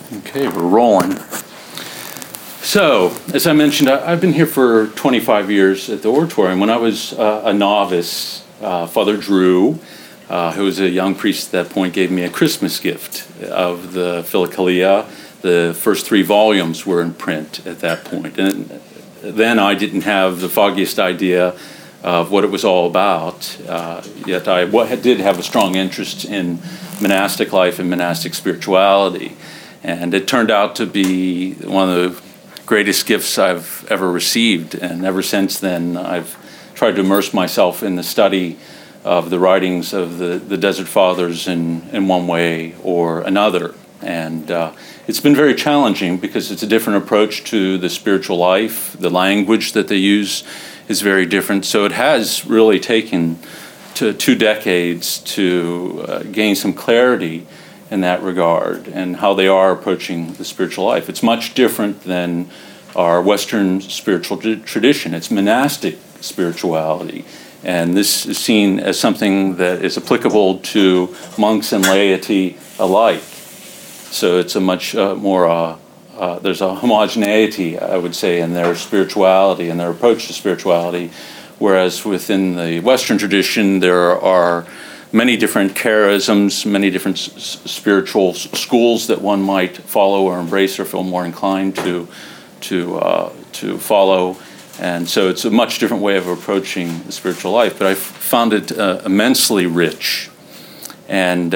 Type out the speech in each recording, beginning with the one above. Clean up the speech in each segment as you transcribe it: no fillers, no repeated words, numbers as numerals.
Okay, we're rolling. So, as I mentioned, I've been here for 25 years at the Oratorium. When I was a novice, Father Drew, who was a young priest at that point, gave me a Christmas gift of the Philokalia. The first 3 volumes were in print at that point. And then I didn't have the foggiest idea of what it was all about, yet I did have a strong interest in monastic life and monastic spirituality. And it turned out to be one of the greatest gifts I've ever received. And ever since then, I've tried to immerse myself in the study of the writings of the Desert Fathers in one way or another. And it's been very challenging because it's a different approach to the spiritual life. The language that they use is very different. So it has really taken 2 decades to gain some clarity in that regard and how they are approaching the spiritual life. It's much different than our Western spiritual tradition. It's monastic spirituality. And this is seen as something that is applicable to monks and laity alike. So it's a much more, there's a homogeneity, I would say, in their spirituality and their approach to spirituality, whereas within the Western tradition there are many different charisms, many different spiritual schools that one might follow or embrace or feel more inclined to follow. And so it's a much different way of approaching the spiritual life. But I found it immensely rich. And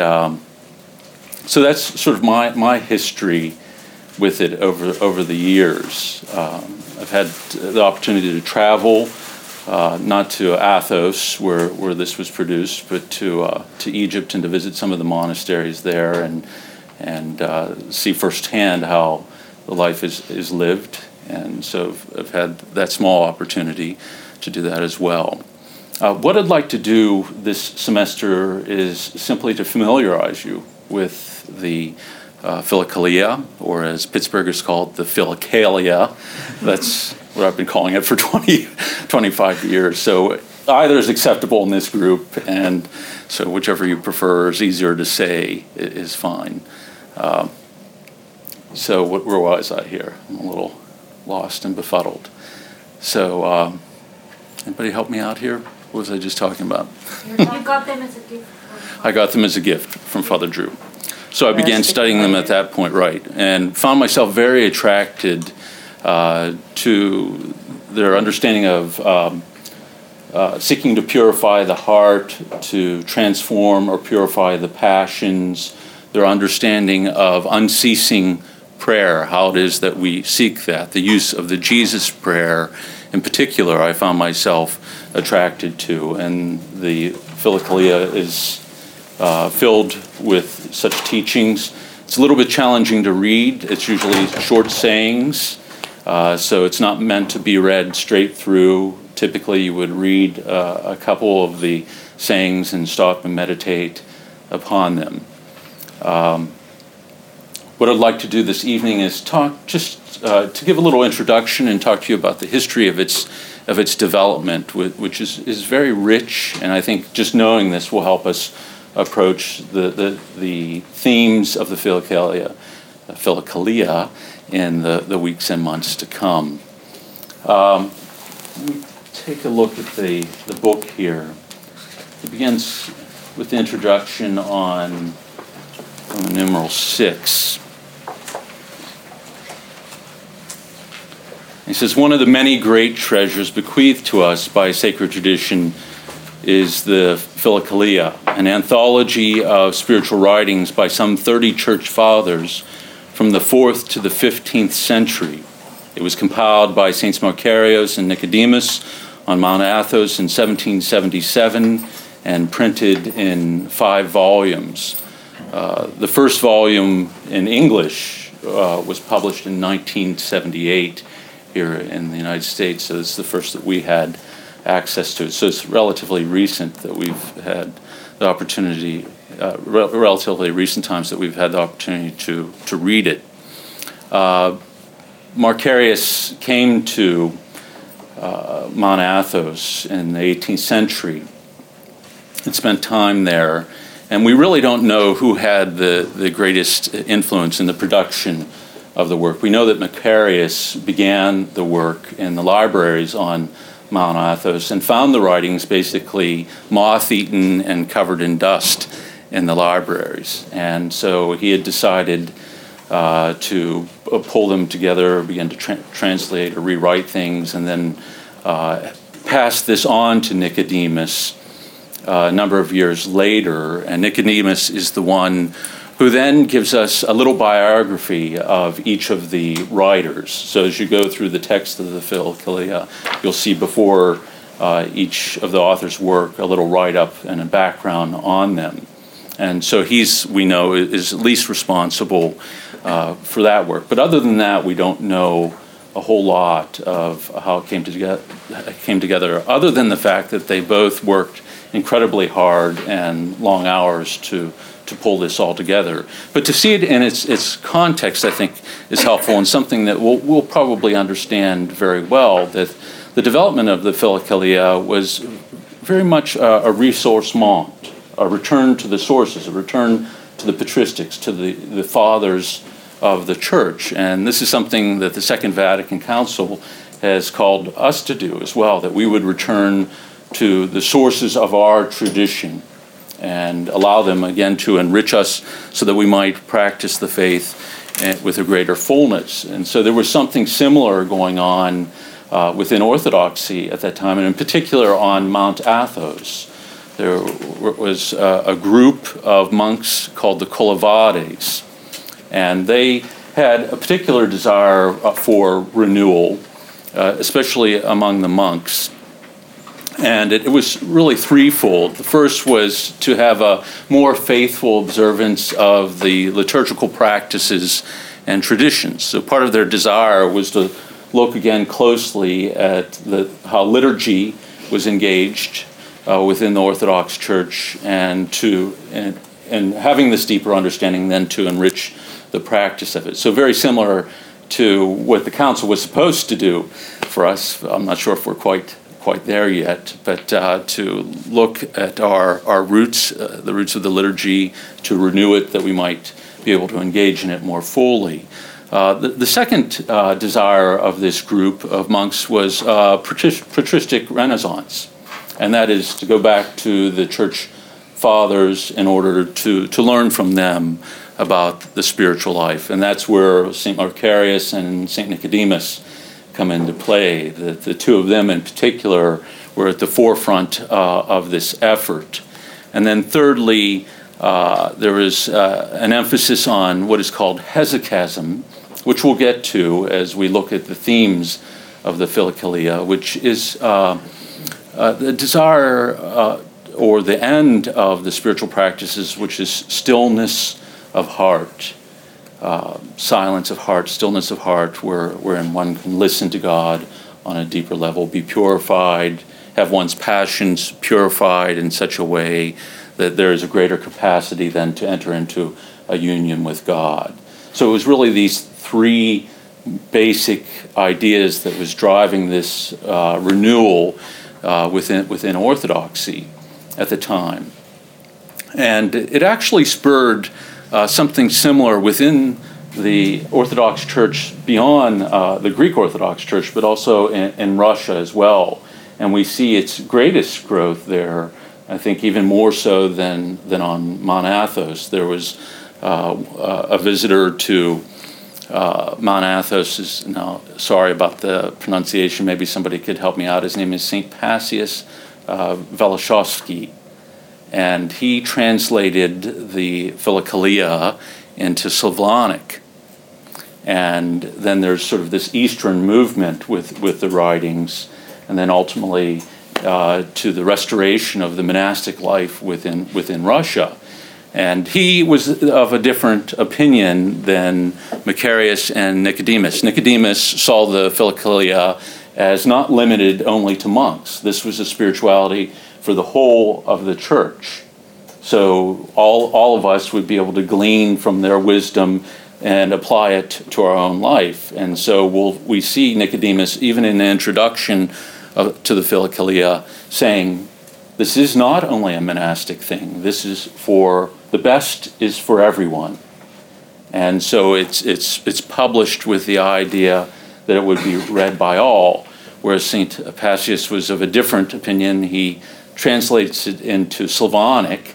so that's sort of my history with it over the years. I've had the opportunity to travel, not to Athos, where this was produced, but to Egypt and to visit some of the monasteries there and see firsthand how the life is lived. And so I've had that small opportunity to do that as well. What I'd like to do this semester is simply to familiarize you with the Philokalia, or as Pittsburghers call it, the Philokalia. That's what I've been calling it for 25 years. So either is acceptable in this group, and so whichever you prefer is easier to say is fine. So where was I here? I'm a little lost and befuddled. So anybody help me out here? What was I just talking about? You got them as a gift. I got them as a gift from Father Drew. So I began studying them at that point, right, and found myself very attracted to their understanding of seeking to purify the heart, to transform or purify the passions, their understanding of unceasing prayer, how it is that we seek that, the use of the Jesus prayer in particular I found myself attracted to, and the Philokalia is filled with such teachings. It's a little bit challenging to read. It's usually short sayings, so it's not meant to be read straight through. Typically you would read a couple of the sayings and stop and meditate upon them. What I'd like to do this evening is talk just to give a little introduction and talk to you about the history of its development, which is very rich, and I think just knowing this will help us approach the themes of the Philokalia in the weeks and months to come. Let me take a look at the book here. It begins with the introduction on numeral 6. He says, one of the many great treasures bequeathed to us by sacred tradition is the Philokalia, an anthology of spiritual writings by some 30 church fathers from the 4th to the 15th century. It was compiled by Saints Macarius and Nicodemus on Mount Athos in 1777 and printed in 5 volumes. The first volume in English was published in 1978 here in the United States, so it's the first that we had access to it. So it's relatively recent that we've had the opportunity, relatively recent times that we've had the opportunity to read it. Macarius came to Mount Athos in the 18th century and spent time there And we really don't know who had the greatest influence in the production of the work. We know that Macarius began the work in the libraries on Mount Athos and found the writings basically moth-eaten and covered in dust in the libraries. And so he had decided to pull them together, begin to translate or rewrite things, and then pass this on to Nicodemus a number of years later. And Nicodemus is the one who then gives us a little biography of each of the writers. So as you go through the text of the Philokalia, you'll see before each of the author's work a little write-up and a background on them. And so we know, is at least responsible for that work. But other than that, we don't know a whole lot of how it came together, other than the fact that they both worked incredibly hard and long hours to pull this all together. But to see it in its context, I think, is helpful, and something that we'll probably understand very well, that the development of the Philokalia was very much a ressourcement, a return to the sources, a return to the patristics, to the fathers of the church. And this is something that the Second Vatican Council has called us to do as well, that we would return to the sources of our tradition and allow them again to enrich us so that we might practice the faith with a greater fullness. And so there was something similar going on within Orthodoxy at that time, and in particular on Mount Athos. There was a group of monks called the Colivades, and they had a particular desire for renewal, especially among the monks. And it was really threefold. The first was to have a more faithful observance of the liturgical practices and traditions. So part of their desire was to look again closely at how liturgy was engaged within the Orthodox Church, and having this deeper understanding then to enrich the practice of it. So very similar to what the Council was supposed to do for us. I'm not sure if we're quite there yet, but to look at our roots, the roots of the liturgy, to renew it, that we might be able to engage in it more fully. The second desire of this group of monks was patristic renaissance, and that is to go back to the church fathers in order to learn from them about the spiritual life. And that's where St. Macarius and St. Nicodemus come into play. The two of them in particular were at the forefront of this effort. And then thirdly, there is an emphasis on what is called hesychasm, which we'll get to as we look at the themes of the Philokalia, which is the desire or the end of the spiritual practices, which is stillness of heart, silence of heart, stillness of heart, wherein one can listen to God on a deeper level, be purified, have one's passions purified in such a way that there is a greater capacity then to enter into a union with God. So it was really these three basic ideas that was driving this renewal within Orthodoxy at the time. And it actually spurred something similar within the Orthodox Church beyond the Greek Orthodox Church, but also in Russia as well. And we see its greatest growth there, I think even more so than on Mount Athos. There was a visitor to Mount Athos, now sorry about the pronunciation, maybe somebody could help me out. His name is St. Passius Veloshovsky. And he translated the Philokalia into Slavonic. And then there's sort of this Eastern movement with the writings, and then ultimately to the restoration of the monastic life within Russia. And he was of a different opinion than Macarius and Nicodemus. Nicodemus saw the Philokalia as not limited only to monks. This was a spirituality for the whole of the church. So all of us would be able to glean from their wisdom and apply it to our own life. And so we see Nicodemus, even in the introduction to the Philokalia, saying, this is not only a monastic thing. This is for the best is for everyone. And so it's published with the idea that it would be read by all, whereas St. Pacius was of a different opinion. He translates it into Slavonic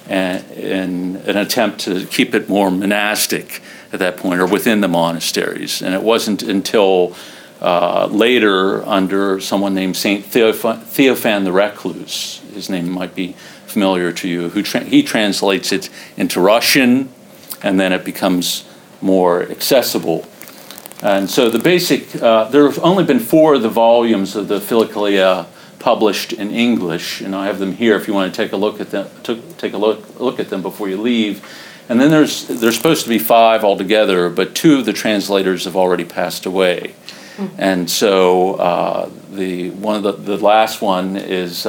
in an attempt to keep it more monastic at that point, or within the monasteries. And it wasn't until later, under someone named St. Theophan the Recluse, his name might be familiar to you, he translates it into Russian, and then it becomes more accessible. And so the basic, there have only been 4 of the volumes of the Philokalia published in English, and I have them here if you want to take a look at them. Take a look at them before you leave. And then there's supposed to be 5 altogether, but 2 of the translators have already passed away. Mm-hmm. And so the last one is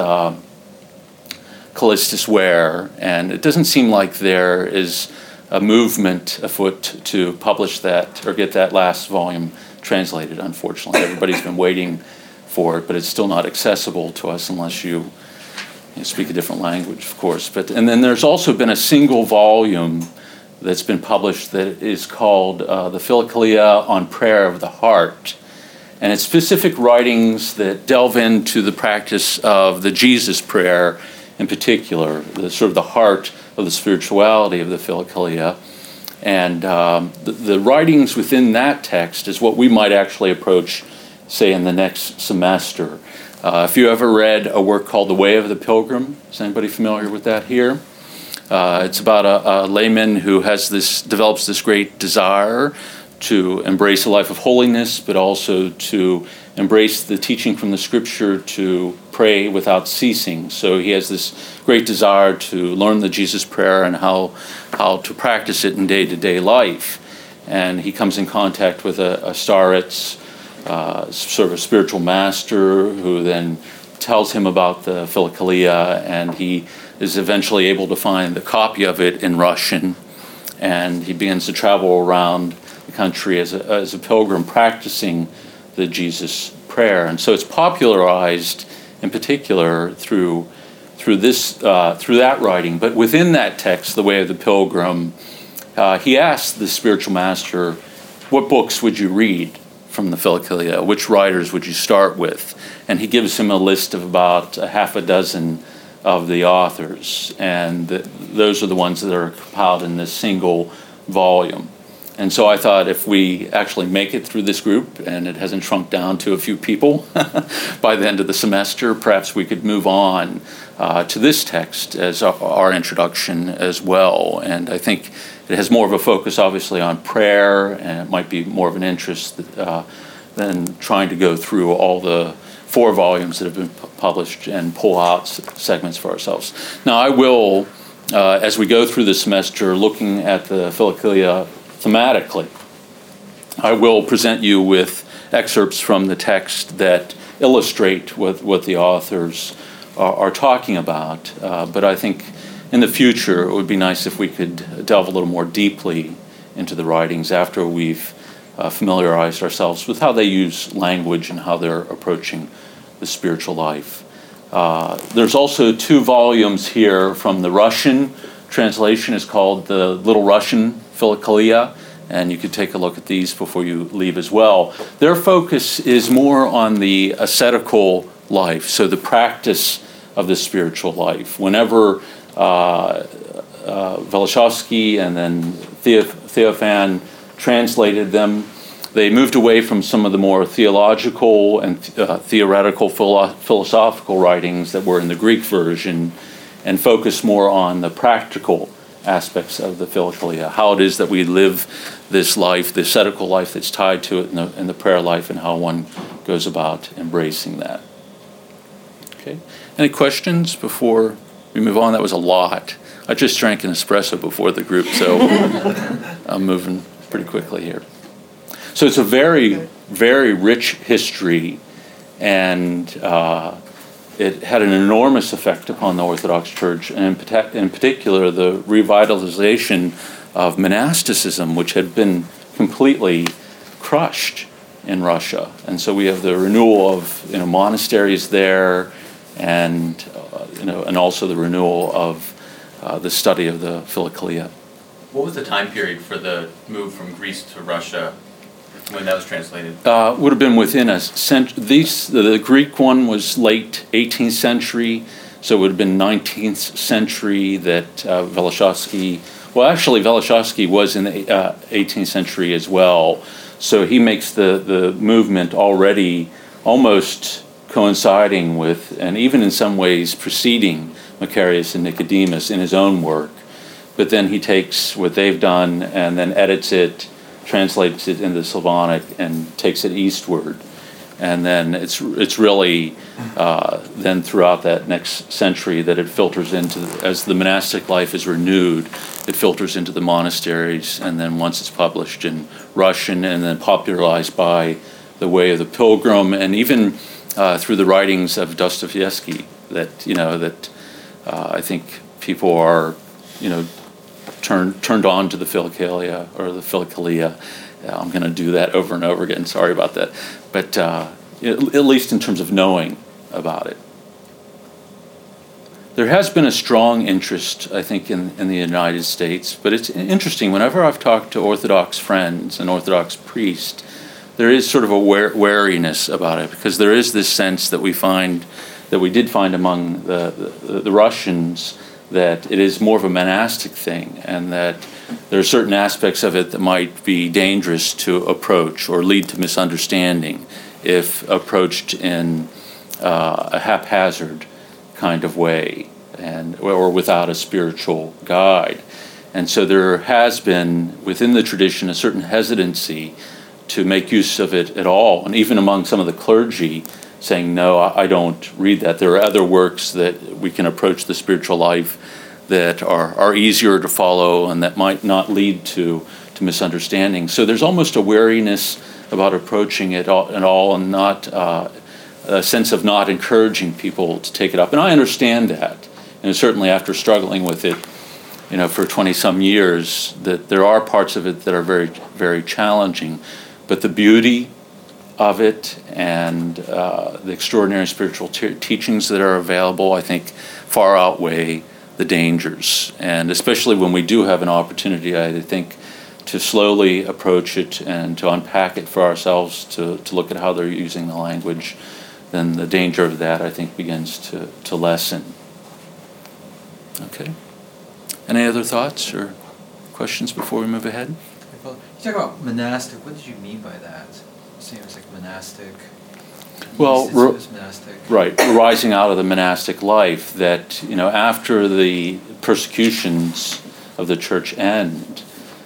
Callistus Ware, and it doesn't seem like there is a movement afoot to publish that or get that last volume translated, unfortunately. Everybody's been waiting for it, but it's still not accessible to us unless you speak a different language, of course. And then there's also been a single volume that's been published that is called the Philokalia on Prayer of the Heart. And it's specific writings that delve into the practice of the Jesus prayer in particular, the sort of the heart of the spirituality of the Philokalia. And the writings within that text is what we might actually approach, say, in the next semester. If you ever read a work called The Way of the Pilgrim, is anybody familiar with that here? It's about a layman who develops this great desire to embrace a life of holiness, but also to embrace the teaching from the Scripture to pray without ceasing. So he has this great desire to learn the Jesus prayer and how to practice it in day-to-day life. And he comes in contact with a starets, sort of a spiritual master, who then tells him about the Philokalia, and he is eventually able to find the copy of it in Russian, and he begins to travel around the country as a pilgrim practicing the Jesus prayer. And so it's popularized in particular through that writing. But within that text, The Way of the Pilgrim, he asked the spiritual master, what books would you read from the Philokalia? Which writers would you start with? And he gives him a list of about a half a dozen of the authors, and those are the ones that are compiled in this single volume. And so I thought, if we actually make it through this group and it hasn't shrunk down to a few people by the end of the semester, perhaps we could move on to this text as our introduction as well. And I think it has more of a focus, obviously, on prayer, and it might be more of an interest than trying to go through all the 4 volumes that have been published and pull out segments for ourselves. Now, I will, as we go through the semester, looking at the Philokalia thematically, I will present you with excerpts from the text that illustrate what the authors are talking about. But I think in the future it would be nice if we could delve a little more deeply into the writings after we've familiarized ourselves with how they use language and how they're approaching the spiritual life. There's also 2 volumes here from the Russian translation. It's called the Little Russian Philokalia, and you could take a look at these before you leave as well. Their focus is more on the ascetical life, so the practice of the spiritual life. Whenever Veloshovsky and then Theophan translated them, they moved away from some of the more theological and theoretical philosophical writings that were in the Greek version, and focused more on the practical aspects of the Philokalia, how it is that we live this life, the ascetical life that's tied to it in the prayer life, and how one goes about embracing that. Okay. Any questions before we move on? That was a lot. I just drank an espresso before the group, so I'm moving pretty quickly here. So it's a very, very rich history, and it had an enormous effect upon the Orthodox Church, and in particular the revitalization of monasticism, which had been completely crushed in Russia. And so we have the renewal of monasteries there, and and also the renewal of the study of the Philokalia. What was the time period for the move from Greece to Russia when that was translated? Would have been within a century. The Greek one was late 18th century, so it would have been 19th century that Velishkovsky. Well, actually, Velishkovsky was in the 18th century as well, so he makes the movement already almost coinciding with, and even in some ways preceding, Macarius and Nicodemus in his own work. But then he takes what they've done and then edits it, translates it into Slavonic, and takes it eastward. And then it's really then throughout that next century that it filters into, as the monastic life is renewed, it filters into the monasteries, and then once it's published in Russian and then popularized by the Way of the Pilgrim, and even through the writings of Dostoevsky, that I think people are turned on to the Philokalia or the Philokalia. I'm going to do that over and over again. Sorry about that. But at least in terms of knowing about it. There has been a strong interest, I think, in the United States. But it's interesting. Whenever I've talked to Orthodox friends and Orthodox priests, there is sort of a wariness about it, because there is this sense that we did find among the Russians, that it is more of a monastic thing, and that there are certain aspects of it that might be dangerous to approach or lead to misunderstanding if approached in a haphazard kind of way, or without a spiritual guide. And so there has been within the tradition a certain hesitancy to make use of it at all, and even among some of the clergy, saying, no, I don't read that. There are other works that we can approach the spiritual life that are easier to follow and that might not lead to misunderstanding. So there's almost a wariness about approaching it all and not a sense of not encouraging people to take it up. And I understand that. And certainly after struggling with it, for 20-some years, that there are parts of it that are very, very challenging. But the beauty of it and the extraordinary spiritual teachings that are available, I think, far outweigh the dangers. And especially when we do have an opportunity, I think, to slowly approach it and to unpack it for ourselves, to look at how they're using the language, then the danger of that, I think, begins to lessen. Okay. Any other thoughts or questions before we move ahead? You talk about monastic. What did you mean by that? Seems like monastic. Well, monastic. Right, rising out of the monastic life, that after the persecutions of the church end,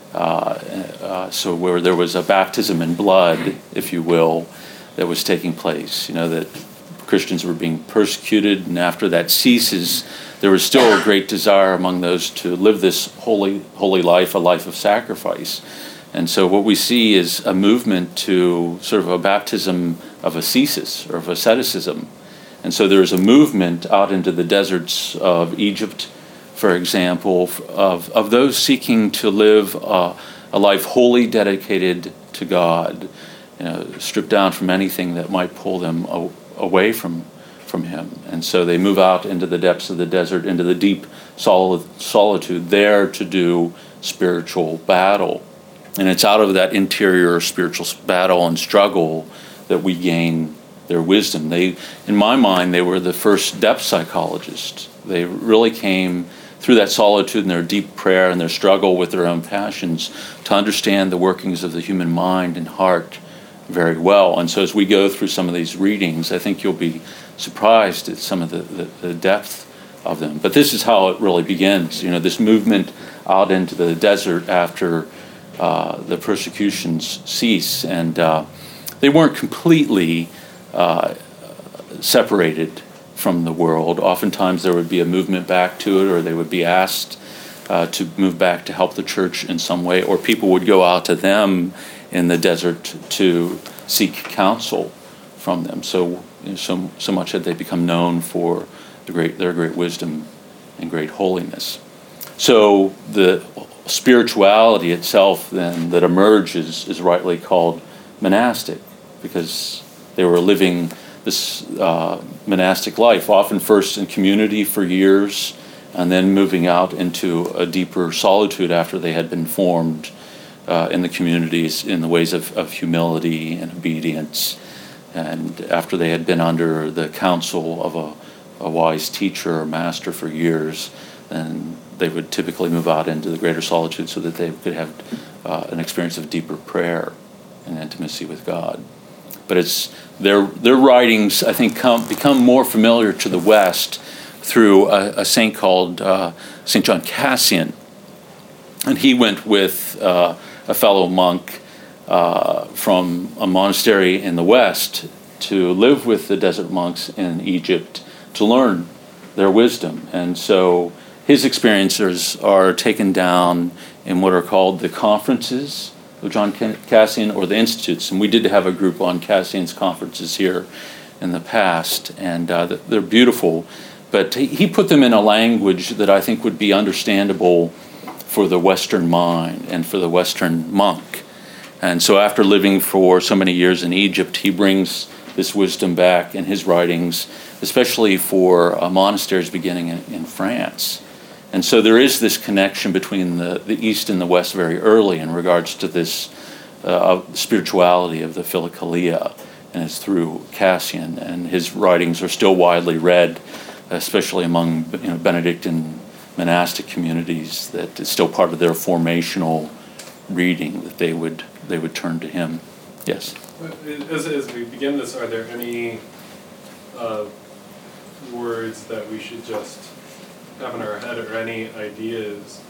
so where there was a baptism in blood, if you will, that was taking place, that Christians were being persecuted, and after that ceases, there was still a great desire among those to live this holy life, a life of sacrifice. And so what we see is a movement to sort of a baptism of ascesis or of asceticism. And so there's a movement out into the deserts of Egypt, for example, of those seeking to live a life wholly dedicated to God, stripped down from anything that might pull them away from Him. And so they move out into the depths of the desert, into the deep solitude, there to do spiritual battle. And it's out of that interior spiritual battle and struggle that we gain their wisdom. In my mind, they were the first depth psychologists. They really came through that solitude and their deep prayer and their struggle with their own passions to understand the workings of the human mind and heart very well. And so as we go through some of these readings, I think you'll be surprised at some of the depth of them. But this is how it really begins. This movement out into the desert after the persecutions cease, and they weren't completely separated from the world. Oftentimes there would be a movement back to it, or they would be asked to move back to help the church in some way, or people would go out to them in the desert to seek counsel from them. So much had they become known for their great wisdom and great holiness. So the spirituality itself then that emerges is rightly called monastic, because they were living this monastic life, often first in community for years, and then moving out into a deeper solitude after they had been formed in the communities in the ways of humility and obedience, and after they had been under the counsel of a wise teacher or master for years, then they would typically move out into the greater solitude so that they could have an experience of deeper prayer and intimacy with God. But it's their writings, I think, become more familiar to the West through a saint called St. John Cassian. And he went with a fellow monk from a monastery in the West to live with the desert monks in Egypt to learn their wisdom. And so his experiences are taken down in what are called the conferences of John Cassian, or the institutes. And we did have a group on Cassian's conferences here in the past, and they're beautiful. But he put them in a language that I think would be understandable for the Western mind and for the Western monk. And so after living for so many years in Egypt, he brings this wisdom back in his writings, especially for monasteries beginning in France. And so there is this connection between the East and the West very early in regards to this spirituality of the Philokalia, and it's through Cassian, and his writings are still widely read, especially among Benedictine monastic communities, that it's still part of their formational reading, that they would turn to him. Yes? As we begin this, are there any words that we should just have in our head, or any ideas,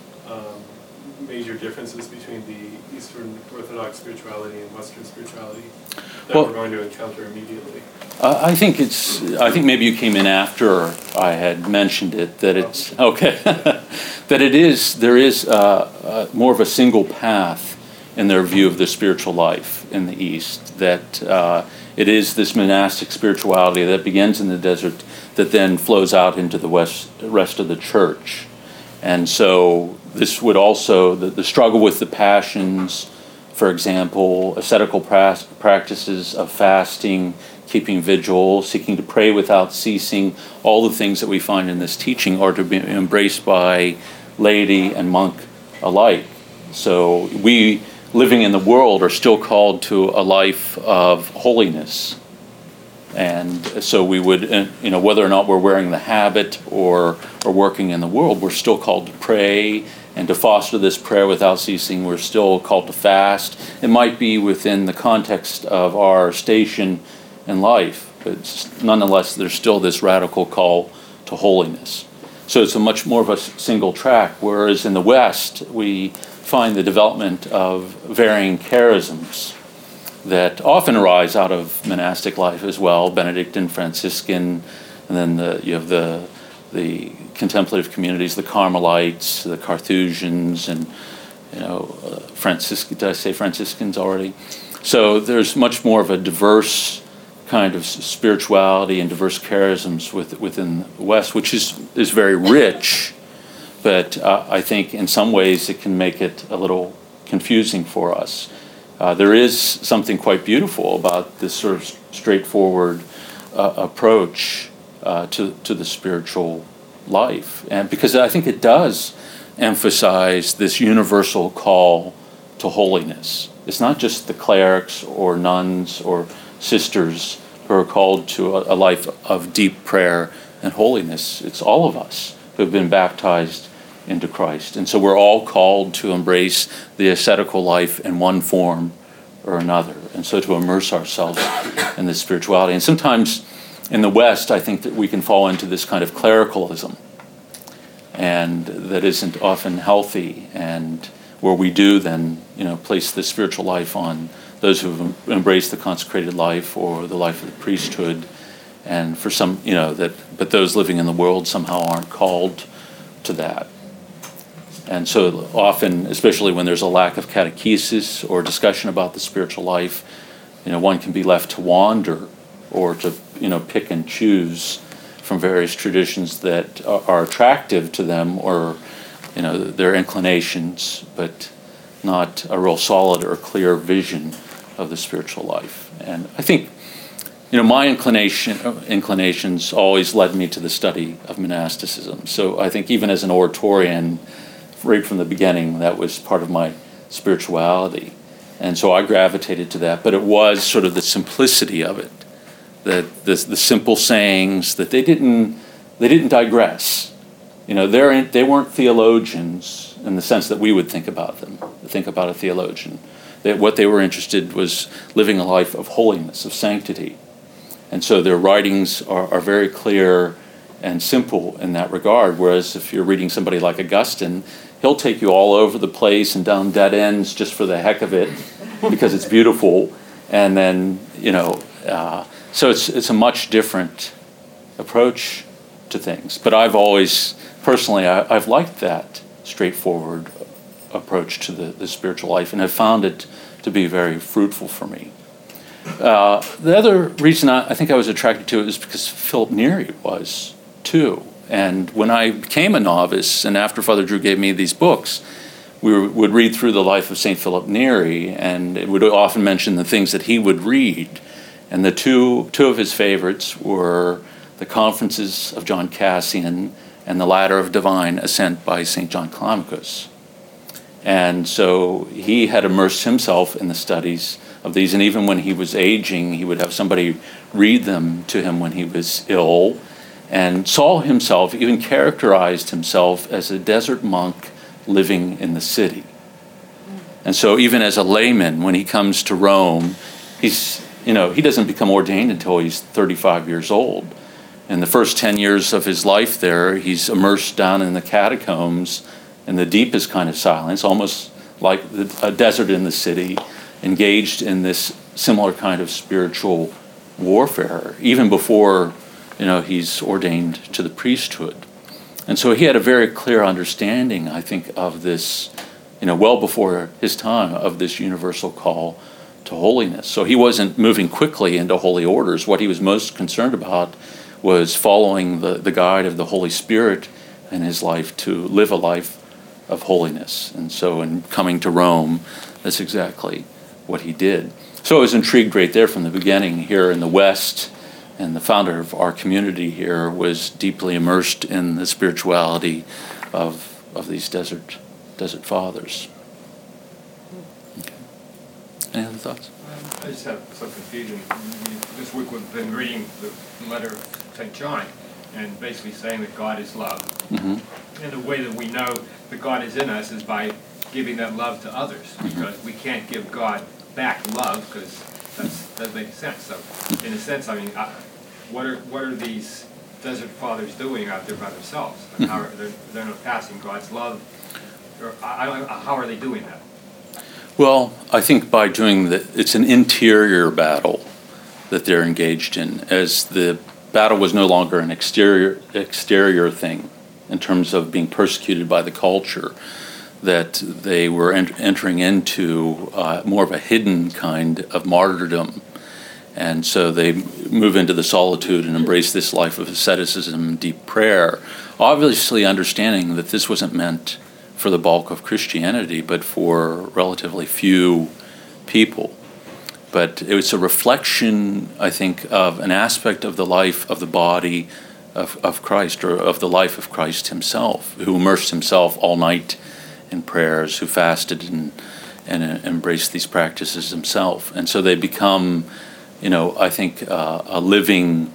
major differences between the Eastern Orthodox spirituality and Western spirituality that we're going to encounter immediately? I think maybe you came in after I had mentioned it, that it's okay. That there is more of a single path in their view of the spiritual life in the East, that it is this monastic spirituality that begins in the desert that then flows out into the rest of the church. And so this would also, the struggle with the passions, for example, ascetical practices of fasting, keeping vigil, seeking to pray without ceasing, all the things that we find in this teaching are to be embraced by laity and monk alike. So we, living in the world, are still called to a life of holiness. And so we would, whether or not we're wearing the habit or working in the world, we're still called to pray and to foster this prayer without ceasing. We're still called to fast. It might be within the context of our station in life, but nonetheless, there's still this radical call to holiness. So it's a much more of a single track, whereas in the West, we find the development of varying charisms that often arise out of monastic life as well, Benedictine, Franciscan, and then you have the contemplative communities, the Carmelites, the Carthusians, and did I say Franciscans already? So there's much more of a diverse kind of spirituality and diverse charisms within the West, which is very rich, but I think in some ways it can make it a little confusing for us. There is something quite beautiful about this sort of straightforward approach to the spiritual life, and because I think it does emphasize this universal call to holiness. It's not just the clerics or nuns or sisters who are called to a life of deep prayer and holiness. It's all of us who have been baptized into Christ. And so we're all called to embrace the ascetical life in one form or another, and so to immerse ourselves in this spirituality. And sometimes in the West, I think that we can fall into this kind of clericalism, and that isn't often healthy, and where we do then, place the spiritual life on those who've embraced the consecrated life or the life of the priesthood, and for some, but those living in the world somehow aren't called to that. And so often, especially when there's a lack of catechesis or discussion about the spiritual life, one can be left to wander or to, pick and choose from various traditions that are attractive to them, or, their inclinations, but not a real solid or clear vision of the spiritual life. And I think my inclinations always led me to the study of monasticism. So I think even as an Oratorian, right from the beginning, that was part of my spirituality. And so I gravitated to that, but it was sort of the simplicity of it, that the simple sayings, that they didn't digress. They weren't theologians in the sense that we would think about a theologian. What they were interested was living a life of holiness, of sanctity. And so their writings are very clear and simple in that regard, whereas if you're reading somebody like Augustine, he'll take you all over the place and down dead ends just for the heck of it, because it's beautiful. And then, so it's a much different approach to things. But I've always, personally, I've liked that straightforward approach to the spiritual life, and have found it to be very fruitful for me. The other reason I think I was attracted to it is because Philip Neri was too. And when I became a novice, and after Father Drew gave me these books, we would read through the life of St. Philip Neri, and it would often mention the things that he would read. And the two of his favorites were the Conferences of John Cassian and the Ladder of Divine Ascent by St. John Climacus. And so he had immersed himself in the studies of these, and even when he was aging, he would have somebody read them to him when he was ill, and saw himself, even characterized himself as a desert monk living in the city. And so even as a layman, when he comes to Rome, he doesn't become ordained until he's 35 years old. In the first 10 years of his life there, he's immersed down in the catacombs in the deepest kind of silence, almost like a desert in the city, engaged in this similar kind of spiritual warfare, even before, he's ordained to the priesthood. And so he had a very clear understanding, I think, of this, well before his time, of this universal call to holiness. So he wasn't moving quickly into holy orders. What he was most concerned about was following the guide of the Holy Spirit in his life to live a life of holiness. And so in coming to Rome, that's exactly what he did. So I was intrigued right there from the beginning here in the West, and the founder of our community here was deeply immersed in the spirituality of these desert fathers. Okay. Any other thoughts? I just have some confusion. This week we've been reading the letter of St. John, and basically saying that God is love. Mm-hmm. And the way that we know that God is in us is by giving that love to others, because we can't give God back love, because that doesn't make sense. So, in a sense, what are these desert fathers doing out there by themselves? How are they're not passing God's love? Or how are they doing that? Well, I think by doing it's an interior battle that they're engaged in, as the battle was no longer an exterior thing in terms of being persecuted by the culture, that they were entering into more of a hidden kind of martyrdom. And so they move into the solitude and embrace this life of asceticism and deep prayer, obviously understanding that this wasn't meant for the bulk of Christianity, but for relatively few people. But it was a reflection, I think, of an aspect of the life of the body of Christ, or of the life of Christ himself, who immersed himself all night in prayers, who fasted and embraced these practices himself. And so they become, I think, a living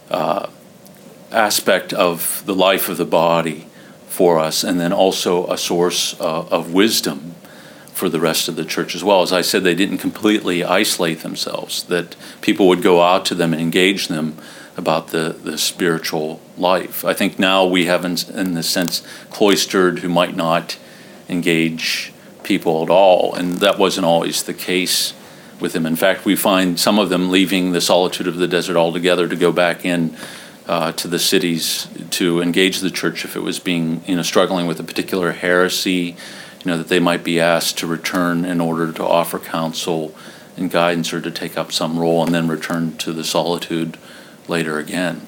aspect of the life of the body for us, and then also a source of wisdom for the rest of the church as well. As I said, they didn't completely isolate themselves, that people would go out to them and engage them about the spiritual life. I think now we have, in the sense, cloistered who might not engage people at all, and that wasn't always the case with them. In fact, we find some of them leaving the solitude of the desert altogether to go back in to the cities to engage the church if it was being, struggling with a particular heresy, that they might be asked to return in order to offer counsel and guidance, or to take up some role and then return to the solitude later again.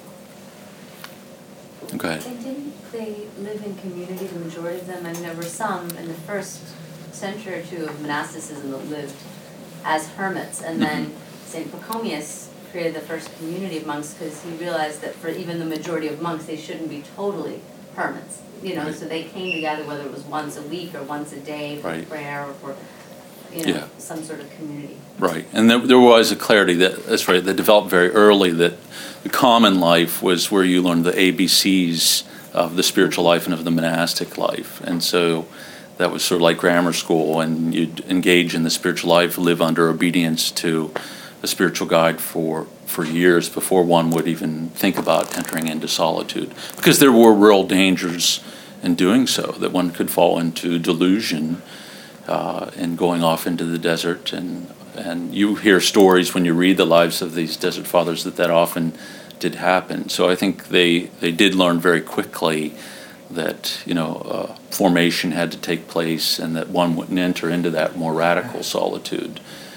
Go ahead. And didn't they live in community, the majority of them? And there were some in the first century or two of monasticism that lived as hermits. And then St. Pachomius created the first community of monks because he realized that for even the majority of monks, they shouldn't be totally hermits. You know, Right. so they came together, whether it was once a week or once a day for Right. prayer or for, you know, Yeah. some sort of community. Right, and there was a clarity that's right, that developed very early, that the common life was where you learned the ABCs of the spiritual life and of the monastic life. And so that was sort of like grammar school, and you'd engage in the spiritual life, live under obedience to a spiritual guide for years before one would even think about entering into solitude. Because there were real dangers in doing so, that one could fall into delusion in going off into the desert. And you hear stories when you read the lives of these desert fathers that often did happen. So I think they did learn very quickly that, you know, formation had to take place and that one wouldn't enter into that more radical solitude,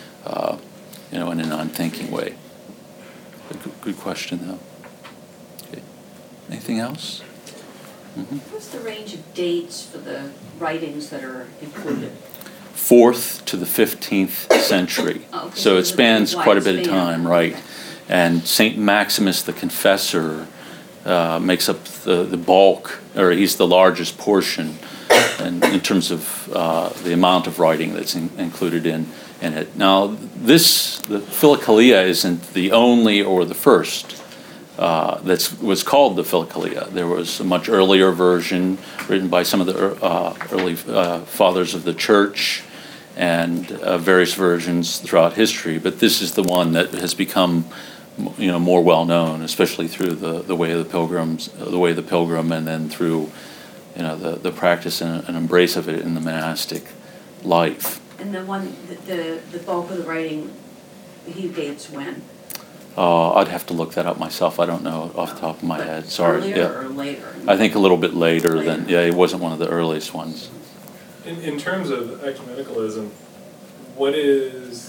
you know, in an unthinking way. Good question, though. Okay. Anything else? Mm-hmm. What's the range of dates for the writings that are included? 4th to the 15th century. Oh, okay. So it spans quite a bit of Wide span. time, right? And St. Maximus the Confessor makes up the bulk, or he's the largest portion in terms of the amount of writing that's included in it. Now, the Philokalia isn't the only or the first that was called the Philokalia. There was a much earlier version written by some of the early fathers of the church, and various versions throughout history. But this is the one that has become, you know, more well known, especially through the way of the pilgrims, the way of the pilgrim, and then through, you know, the practice and embrace of it in the monastic life. And the one, the bulk of the writing, he dates when? I'd have to look that up myself. I don't know off the top of my But head. Sorry. Earlier or later? I think a little bit later than, yeah, it wasn't one of the earliest ones. In terms of ecumenicalism, what is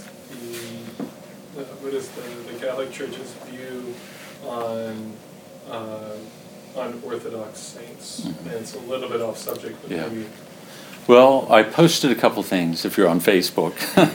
the Catholic Church's view on Orthodox saints? Mhm. And it's a little bit off subject, but Yeah. maybe. Well, I posted a couple things, if you're on Facebook,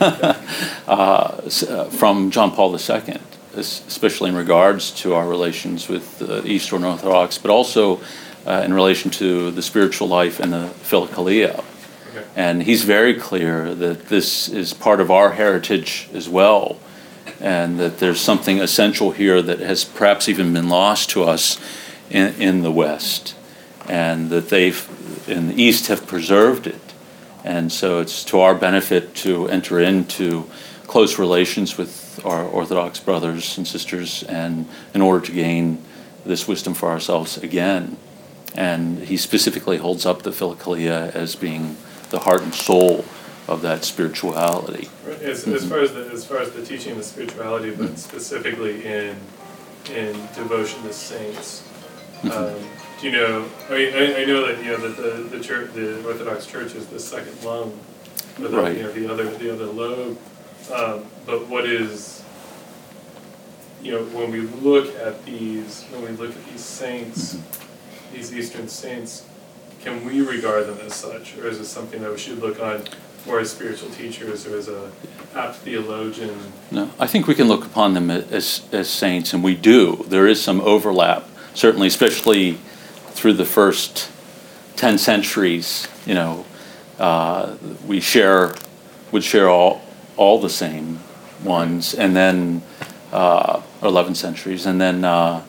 from John Paul II, especially in regards to our relations with Eastern Orthodox, but also in relation to the spiritual life and the Philokalia. Okay. And he's very clear that this is part of our heritage as well, and that there's something essential here that has perhaps even been lost to us in the West, and that they've, in the East, have preserved it. And so it's to our benefit to enter into close relations with our Orthodox brothers and sisters, and in order to gain this wisdom for ourselves again. And he specifically holds up the Philokalia as being the heart and soul of that spirituality. Right. As far as the teaching of the spirituality, but specifically in devotion to saints. Do you know? I know that, you know, that the church, the Orthodox Church, is the second lung, or the, Right. you know, the other lobe. But what is, you know, when we look at these saints, these Eastern saints, can we regard them as such, or is it something that we should look on more as spiritual teachers or as a apt theologian? No, I think we can look upon them as saints, and we do. There is some overlap, certainly, especially through the first 10 centuries. You know, we would share all the same ones, and then 11 centuries, and then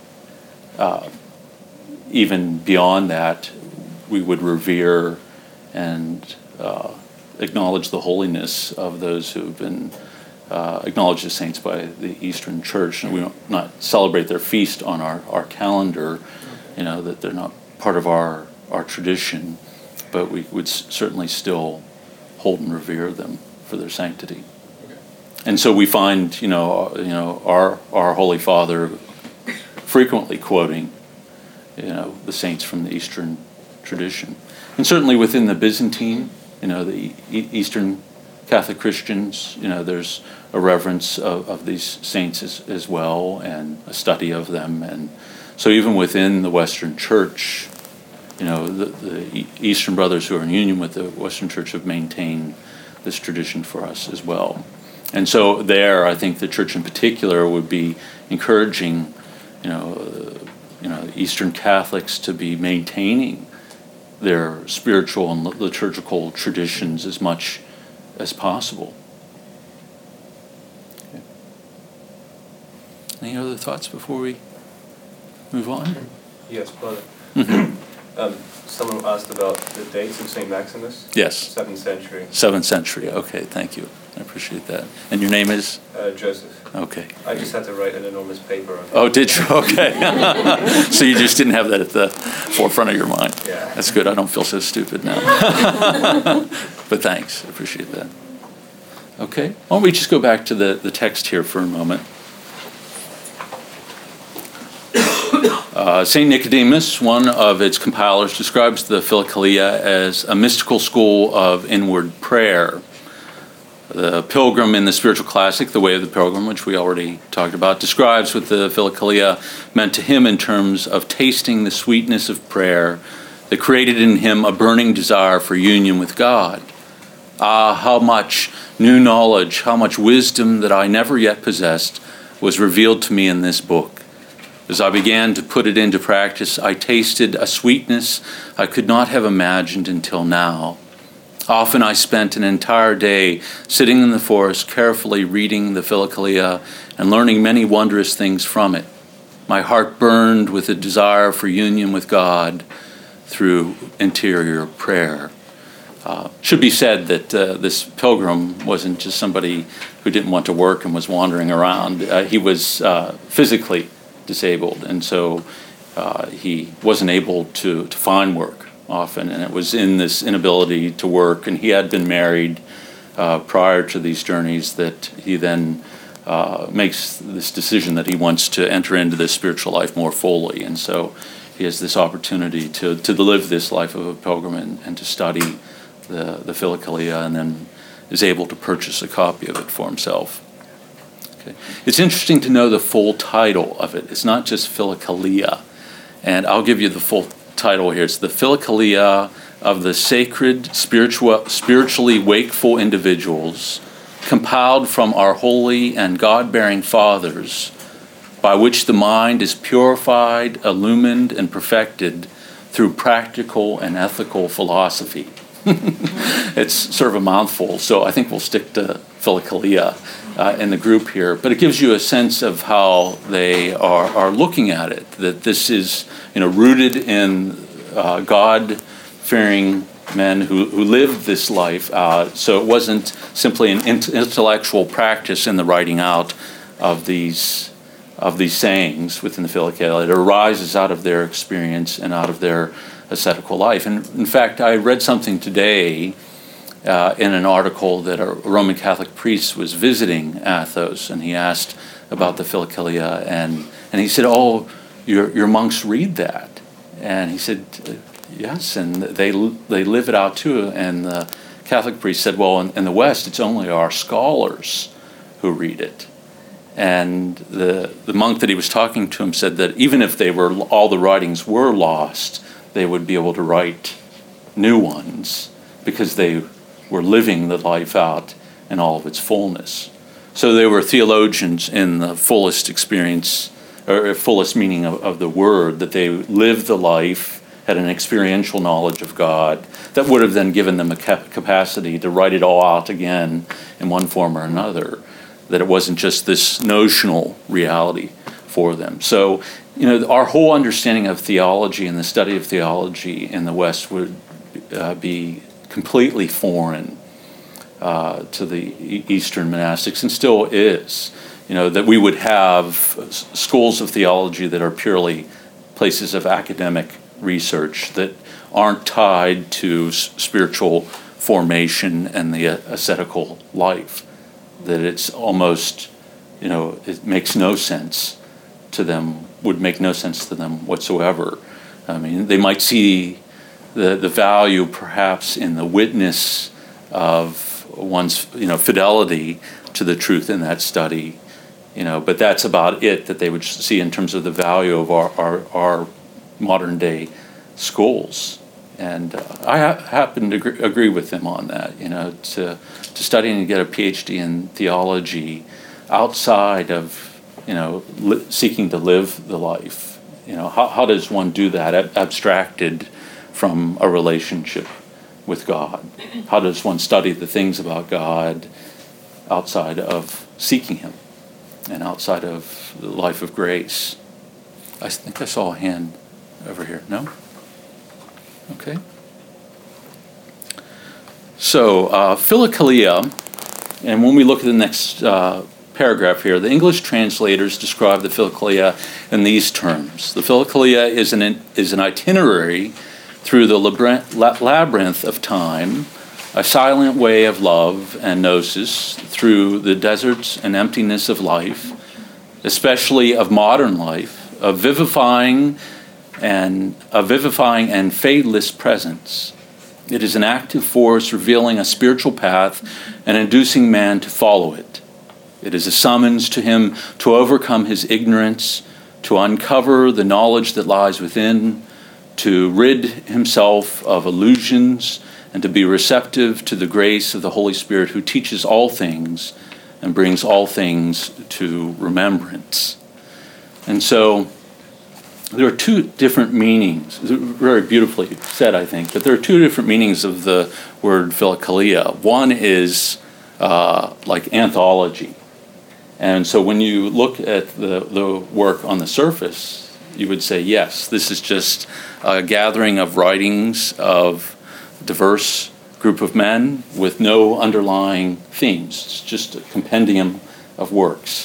even beyond that, we would revere and acknowledge the holiness of those who have been acknowledged as saints by the Eastern Church. And we don't not celebrate their feast on our calendar, you know, that they're not part of our tradition, but we would certainly still hold and revere them for their sanctity. Okay. And so we find, you know, our Holy Father frequently quoting, you know, the saints from the Eastern tradition. And certainly within the Byzantine, you know, the Eastern Catholic Christians, you know, there's a reverence of these saints as well, and a study of them. And so even within the Western Church, you know, the Eastern brothers who are in union with the Western Church have maintained this tradition for us as well. And so there, I think the church in particular would be encouraging, Eastern Catholics to be maintaining their spiritual and liturgical traditions as much as possible. Okay. Any other thoughts before we move on? Yes, brother. Mhm. Someone asked about the dates of St. Maximus. Yes. 7th century. 7th century. Okay, thank you. I appreciate that. And your name is? Joseph. Okay. I just had to write an enormous paper on it. Oh, did you? Okay. So you just didn't have that at the forefront of your mind. Yeah. That's good. I don't feel so stupid now. But thanks. I appreciate that. Okay. Why don't we just go back to the text here for a moment. St. Nicodemus, one of its compilers, describes the Philokalia as a mystical school of inward prayer. The Pilgrim in the spiritual classic, The Way of the Pilgrim, which we already talked about, describes what the Philokalia meant to him in terms of tasting the sweetness of prayer that created in him a burning desire for union with God. Ah, how much new knowledge, how much wisdom that I never yet possessed was revealed to me in this book. As I began to put it into practice, I tasted a sweetness I could not have imagined until now. Often I spent an entire day sitting in the forest carefully reading the Philokalia and learning many wondrous things from it. My heart burned with a desire for union with God through interior prayer. Should be said that this pilgrim wasn't just somebody who didn't want to work and was wandering around. He was physically disabled, and so he wasn't able to find work often, and it was in this inability to work, and he had been married prior to these journeys, that he then makes this decision that he wants to enter into this spiritual life more fully, and so he has this opportunity to live this life of a pilgrim and to study the Philokalia, and then is able to purchase a copy of it for himself. Okay. It's interesting to know the full title of it. It's not just Philokalia, and I'll give you the full title here. It's the Philokalia of the Sacred Spiritually Wakeful Individuals, compiled from our holy and God-bearing fathers, by which the mind is purified, illumined, and perfected through practical and ethical philosophy. It's sort of a mouthful, so I think we'll stick to Philokalia in the group here. But it gives you a sense of how they are looking at it, that this is rooted in God-fearing men who lived this life out. So it wasn't simply an intellectual practice in the writing out of these sayings within the Philokalia. It arises out of their experience and out of their ascetical life. And in fact, I read something today in an article that a Roman Catholic priest was visiting Athos, and he asked about the Philokalia, and he said, "Oh, your monks read that?" And he said, "Yes, and they live it out too." And the Catholic priest said, "Well, in the West, it's only our scholars who read it." And the monk that he was talking to him said that even if all the writings were lost, they would be able to write new ones because they were living the life out in all of its fullness. So they were theologians in the fullest experience, or fullest meaning of the word, that they lived the life, had an experiential knowledge of God that would have then given them a capacity to write it all out again in one form or another, that it wasn't just this notional reality for them. So, our whole understanding of theology and the study of theology in the West would be completely foreign to the Eastern monastics, and still is. That we would have schools of theology that are purely places of academic research that aren't tied to spiritual formation and the ascetical life. That it's almost, it makes no sense to them, would make no sense to them whatsoever. I mean, they might see the value perhaps in the witness of one's, fidelity to the truth in that study, but that's about it that they would see in terms of the value of our modern day schools. And I happen to agree with him on that, to study and get a PhD in theology outside of, seeking to live the life. How does one do that abstracted from a relationship with God? How does one study the things about God outside of seeking him and outside of the life of grace? I think I saw a hand over here. No? Okay. So, philokalia, and when we look at the next paragraph here, the English translators describe the philokalia in these terms. The philokalia is an itinerary through the labyrinth of time, a silent way of love and gnosis through the deserts and emptiness of life, especially of modern life, a vivifying and fadeless presence. It is an active force revealing a spiritual path and inducing man to follow it. It is a summons to him to overcome his ignorance, to uncover the knowledge that lies within, to rid himself of illusions, and to be receptive to the grace of the Holy Spirit who teaches all things and brings all things to remembrance. And so there are two different meanings, very beautifully said, I think, but there are two different meanings of the word philokalia. One is like anthology. And so when you look at the work on the surface, you would say, yes, this is just a gathering of writings of a diverse group of men with no underlying themes. It's just a compendium of works.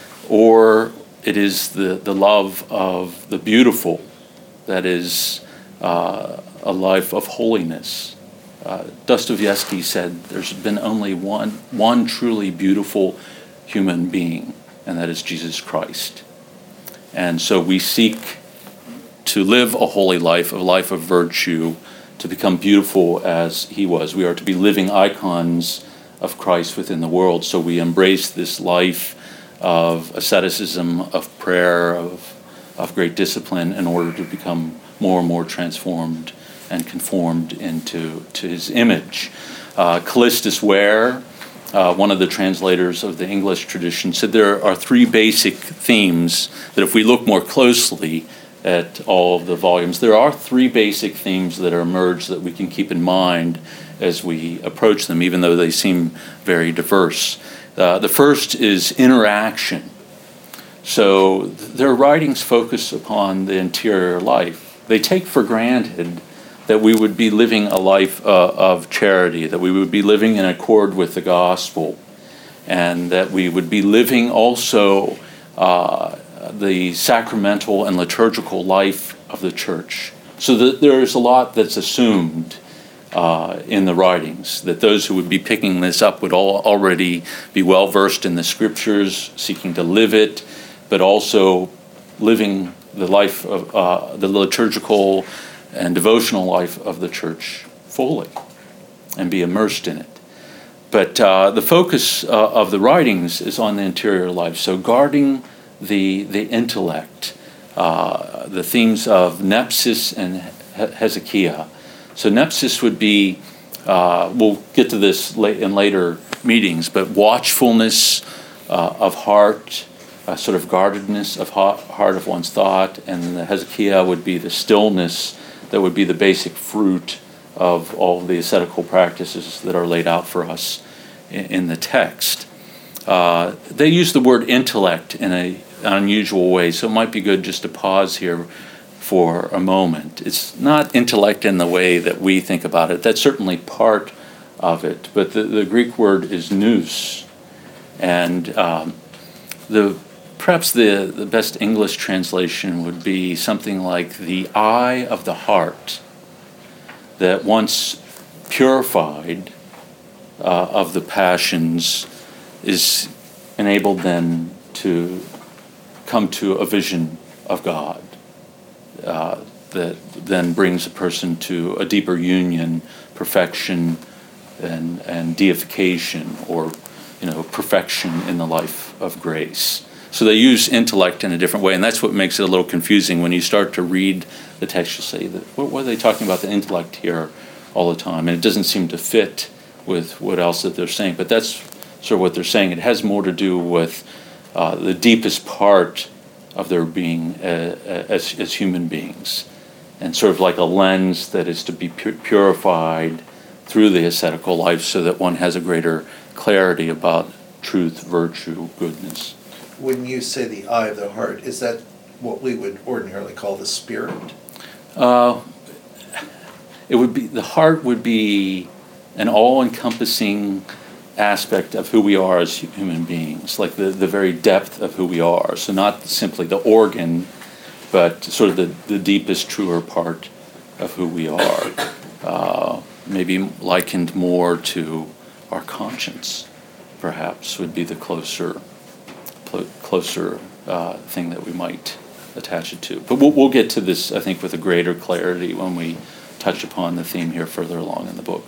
Or it is the love of the beautiful that is a life of holiness. Dostoevsky said there's been only one truly beautiful human being, and that is Jesus Christ. And so we seek to live a holy life, a life of virtue, to become beautiful as he was. We are to be living icons of Christ within the world. So we embrace this life of asceticism, of prayer, of great discipline in order to become more and more transformed and conformed into his image. Callistus Ware, one of the translators of the English tradition, said there are three basic themes that if we look more closely at all of the volumes, there are three basic themes that emerge that we can keep in mind as we approach them, even though they seem very diverse. The first is interaction. So their writings focus upon the interior life. They take for granted that we would be living a life of charity, that we would be living in accord with the gospel, and that we would be living also the sacramental and liturgical life of the church. So that there's a lot that's assumed in the writings, that those who would be picking this up would already be well versed in the scriptures, seeking to live it, but also living the life of the liturgical and devotional life of the church fully and be immersed in it. But the focus of the writings is on the interior life. So guarding the intellect, the themes of Nepsis and Hezekiah. So Nepsis would be, we'll get to this in later meetings, but watchfulness of heart, sort of guardedness of heart of one's thought, and the Hezekiah would be the stillness that would be the basic fruit of all the ascetical practices that are laid out for us in the text. They use the word intellect in an unusual way, so it might be good just to pause here for a moment. It's not intellect in the way that we think about it. That's certainly part of it, but the Greek word is nous, and perhaps the best English translation would be something like the eye of the heart that once purified of the passions is enabled then to come to a vision of God that then brings a person to a deeper union, perfection, and deification, or perfection in the life of grace. So they use intellect in a different way, and that's what makes it a little confusing. When you start to read the text, you'll say, what are they talking about the intellect here all the time? And it doesn't seem to fit with what else that they're saying. But that's sort of what they're saying. It has more to do with the deepest part of their being as human beings, and sort of like a lens that is to be purified through the ascetical life so that one has a greater clarity about truth, virtue, goodness. When you say the eye of the heart, is that what we would ordinarily call the spirit? It would be, the heart would be an all-encompassing aspect of who we are as human beings, like the very depth of who we are. So not simply the organ, but sort of the deepest, truer part of who we are. Maybe likened more to our conscience, perhaps, would be the closer thing that we might attach it to. But we'll get to this, I think, with a greater clarity when we touch upon the theme here further along in the book.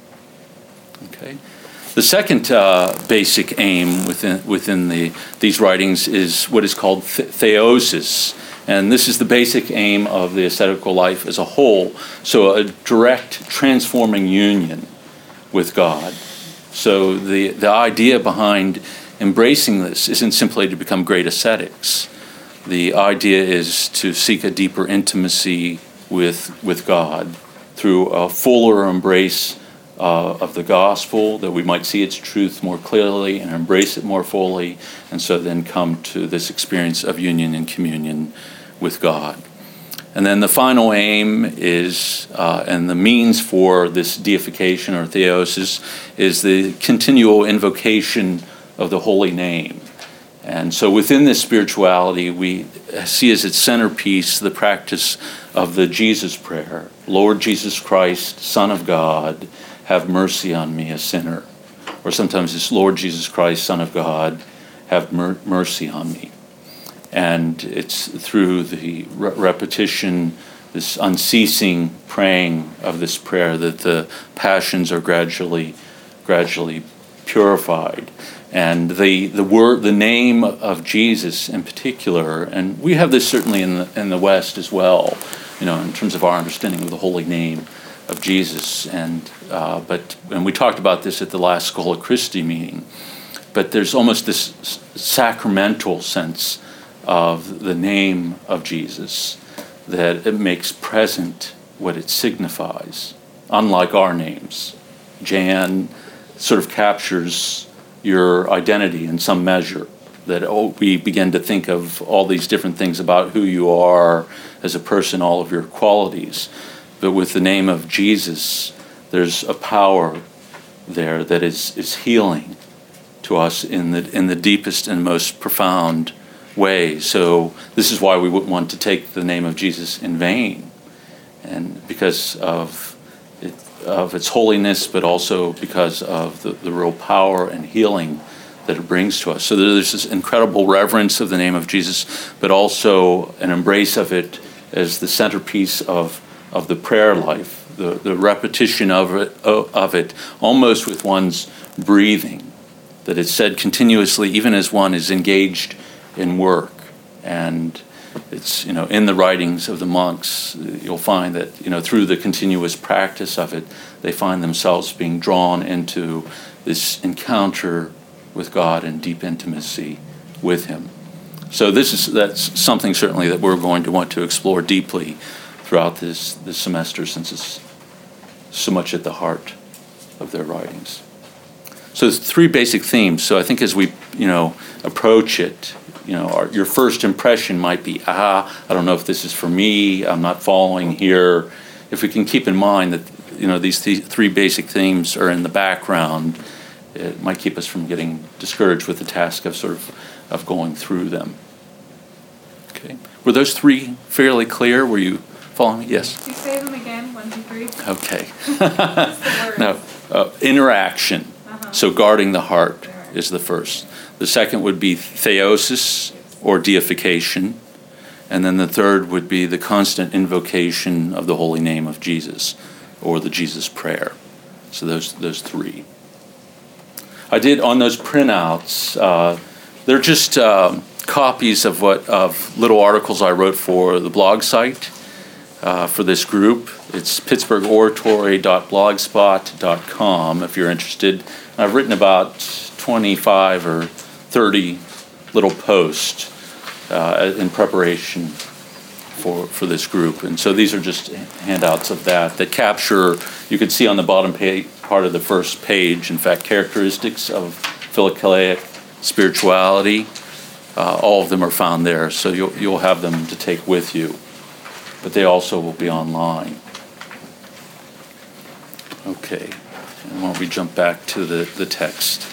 Okay. The second basic aim within these writings is what is called theosis. And this is the basic aim of the ascetical life as a whole. So a direct transforming union with God. So the idea behind embracing this isn't simply to become great ascetics. The idea is to seek a deeper intimacy with God through a fuller embrace of the gospel, that we might see its truth more clearly and embrace it more fully, and so then come to this experience of union and communion with God. And then the final aim is, and the means for this deification or theosis, is the continual invocation of the holy name. And so within this spirituality, we see as its centerpiece the practice of the Jesus prayer. Lord Jesus Christ, Son of God, have mercy on me, a sinner. Or sometimes it's Lord Jesus Christ, Son of God, have mercy on me. And it's through the repetition, this unceasing praying of this prayer, that the passions are gradually purified. And the name of Jesus in particular, and we have this certainly in the West as well, in terms of our understanding of the holy name of Jesus. And we talked about this at the last Schola Christi meeting. But there's almost this sacramental sense of the name of Jesus, that it makes present what it signifies. Unlike our names, Jan sort of captures your identity in some measure, that we begin to think of all these different things about who you are as a person, all of your qualities. But with the name of Jesus, there's a power there that is healing to us in the deepest and most profound way. So this is why we wouldn't want to take the name of Jesus in vain, and because of its holiness, but also because of the real power and healing that it brings to us. So there's this incredible reverence of the name of Jesus, but also an embrace of it as the centerpiece of the prayer life, the repetition of it, almost with one's breathing, that it's said continuously, even as one is engaged in work. And it's, in the writings of the monks, you'll find that, through the continuous practice of it, they find themselves being drawn into this encounter with God and deep intimacy with Him. So that's something certainly that we're going to want to explore deeply throughout this semester, since it's so much at the heart of their writings. So there's three basic themes. So I think as we, approach it, your first impression might be, I don't know if this is for me, I'm not following here. If we can keep in mind that, these three basic themes are in the background, it might keep us from getting discouraged with the task of going through them. Okay. Were those three fairly clear? Were you following me? Yes? Could you say them again, 1, 2, 3? Okay. No, interaction. So guarding the heart is the first. The second would be theosis, or deification. And then the third would be the constant invocation of the holy name of Jesus, or the Jesus prayer. So those three. I did, on those printouts, they're just copies of little articles I wrote for the blog site for this group. It's pittsburghoratory.blogspot.com if you're interested. I've written about 25 or 30 little posts in preparation for this group. And so these are just handouts of that capture, you can see on the bottom part of the first page, in fact, characteristics of Philokaleic spirituality. All of them are found there, so you'll have them to take with you. But they also will be online. Okay, and why don't we jump back to the text.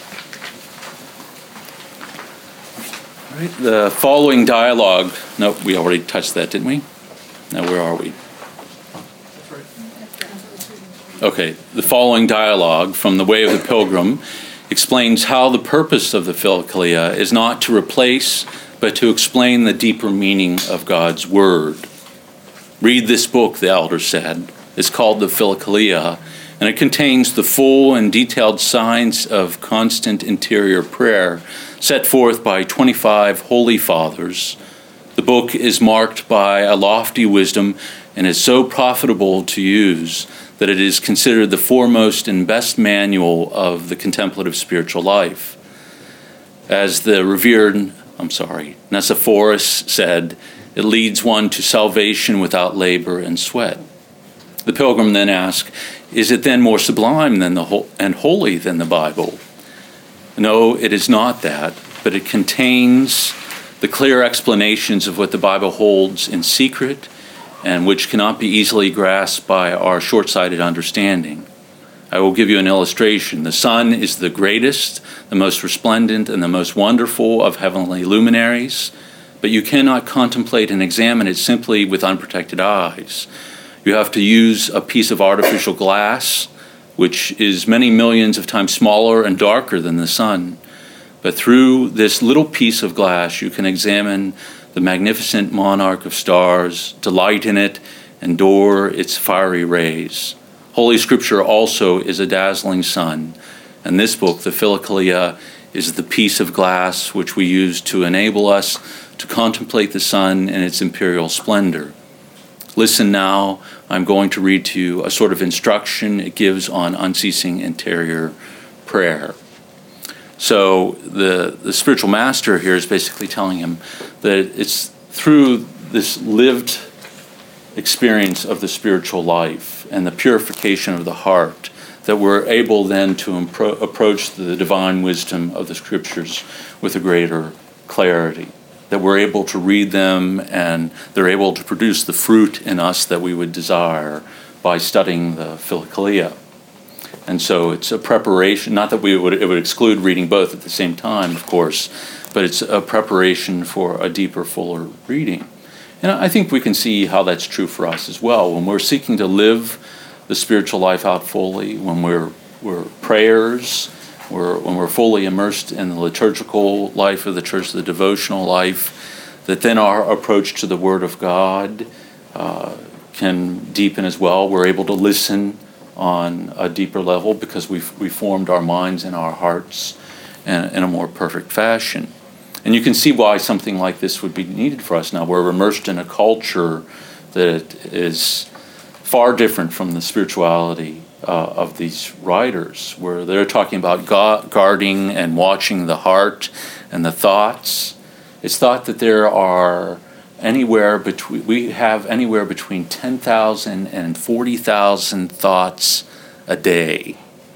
All right, the following dialogue, nope, we already touched that, didn't we? Now, where are we? Okay, the following dialogue from The Way of the Pilgrim explains how the purpose of the Philokalia is not to replace, but to explain the deeper meaning of God's Word. Read this book, the elder said. It's called the Philokalia, and it contains the full and detailed signs of constant interior prayer set forth by 25 holy fathers. The book is marked by a lofty wisdom and is so profitable to use that it is considered the foremost and best manual of the contemplative spiritual life. As the revered, Nicephorus said, it leads one to salvation without labor and sweat. The pilgrim then asked, is it then more sublime than and holy than the Bible? No, it is not that, but it contains the clear explanations of what the Bible holds in secret and which cannot be easily grasped by our short-sighted understanding. I will give you an illustration. The sun is the greatest, the most resplendent, and the most wonderful of heavenly luminaries, but you cannot contemplate and examine it simply with unprotected eyes. You have to use a piece of artificial glass, which is many millions of times smaller and darker than the sun. But through this little piece of glass, you can examine the magnificent monarch of stars, delight in it, adore its fiery rays. Holy Scripture also is a dazzling sun, and this book, the Philokalia, is the piece of glass which we use to enable us to contemplate the sun in its imperial splendor. Listen now, I'm going to read to you a sort of instruction it gives on unceasing interior prayer. So the spiritual master here is basically telling him that it's through this lived experience of the spiritual life and the purification of the heart that we're able then to approach the divine wisdom of the Scriptures with a greater clarity, that we're able to read them and they're able to produce the fruit in us that we would desire by studying the Philokalia. And so it's a preparation, not that it would exclude reading both at the same time, of course, but it's a preparation for a deeper, fuller reading. And I think we can see how that's true for us as well. When we're seeking to live the spiritual life out fully, when we're prayers, when we're fully immersed in the liturgical life of the church, the devotional life, that then our approach to the Word of God can deepen as well. We're able to listen on a deeper level because we formed our minds and our hearts in a more perfect fashion. And you can see why something like this would be needed for us now. We're immersed in a culture that is far different from the spirituality of these writers, where they're talking about guarding and watching the heart and the thoughts. It's thought that we have anywhere between 10,000 and 40,000 thoughts a day.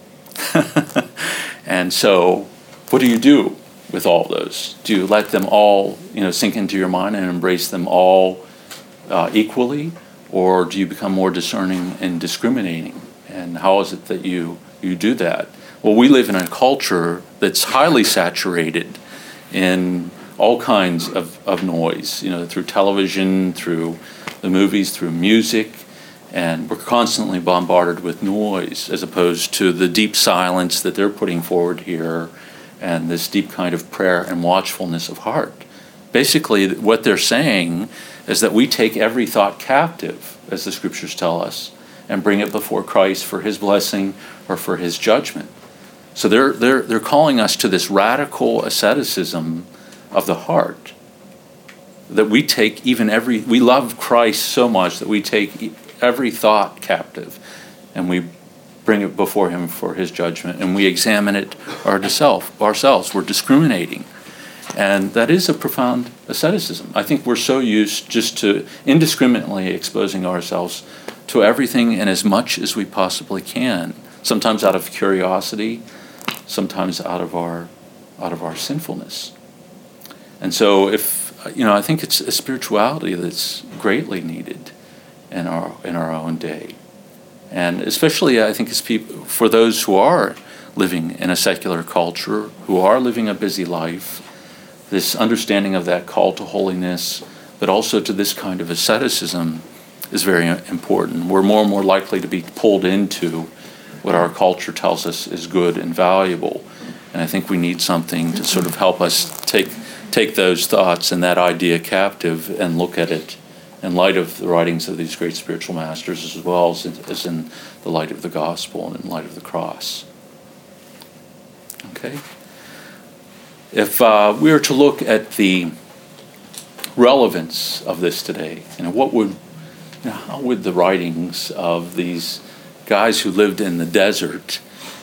And so, what do you do with all those? Do you let them all, sink into your mind and embrace them all equally, or do you become more discerning and discriminating? And how is it that you do that? Well, we live in a culture that's highly saturated in all kinds of noise, through television, through the movies, through music, and we're constantly bombarded with noise as opposed to the deep silence that they're putting forward here and this deep kind of prayer and watchfulness of heart. Basically, what they're saying is that we take every thought captive, as the Scriptures tell us, and bring it before Christ for His blessing or for His judgment. So they're calling us to this radical asceticism of the heart, that we take we love Christ so much that we take every thought captive and we bring it before him for his judgment, and we examine it ourselves. We're discriminating. And that is a profound asceticism. I think we're so used just to indiscriminately exposing ourselves to everything and as much as we possibly can, sometimes out of curiosity, sometimes out of our sinfulness. And so I think it's a spirituality that's greatly needed in our own day. And especially, I think, for those who are living in a secular culture, who are living a busy life, this understanding of that call to holiness, but also to this kind of asceticism is very important. We're more and more likely to be pulled into what our culture tells us is good and valuable. And I think we need something to sort of help us take those thoughts and that idea captive and look at it in light of the writings of these great spiritual masters, as well as in the light of the gospel and in light of the cross. Okay? If we were to look at the relevance of this today, how would the writings of these guys who lived in the desert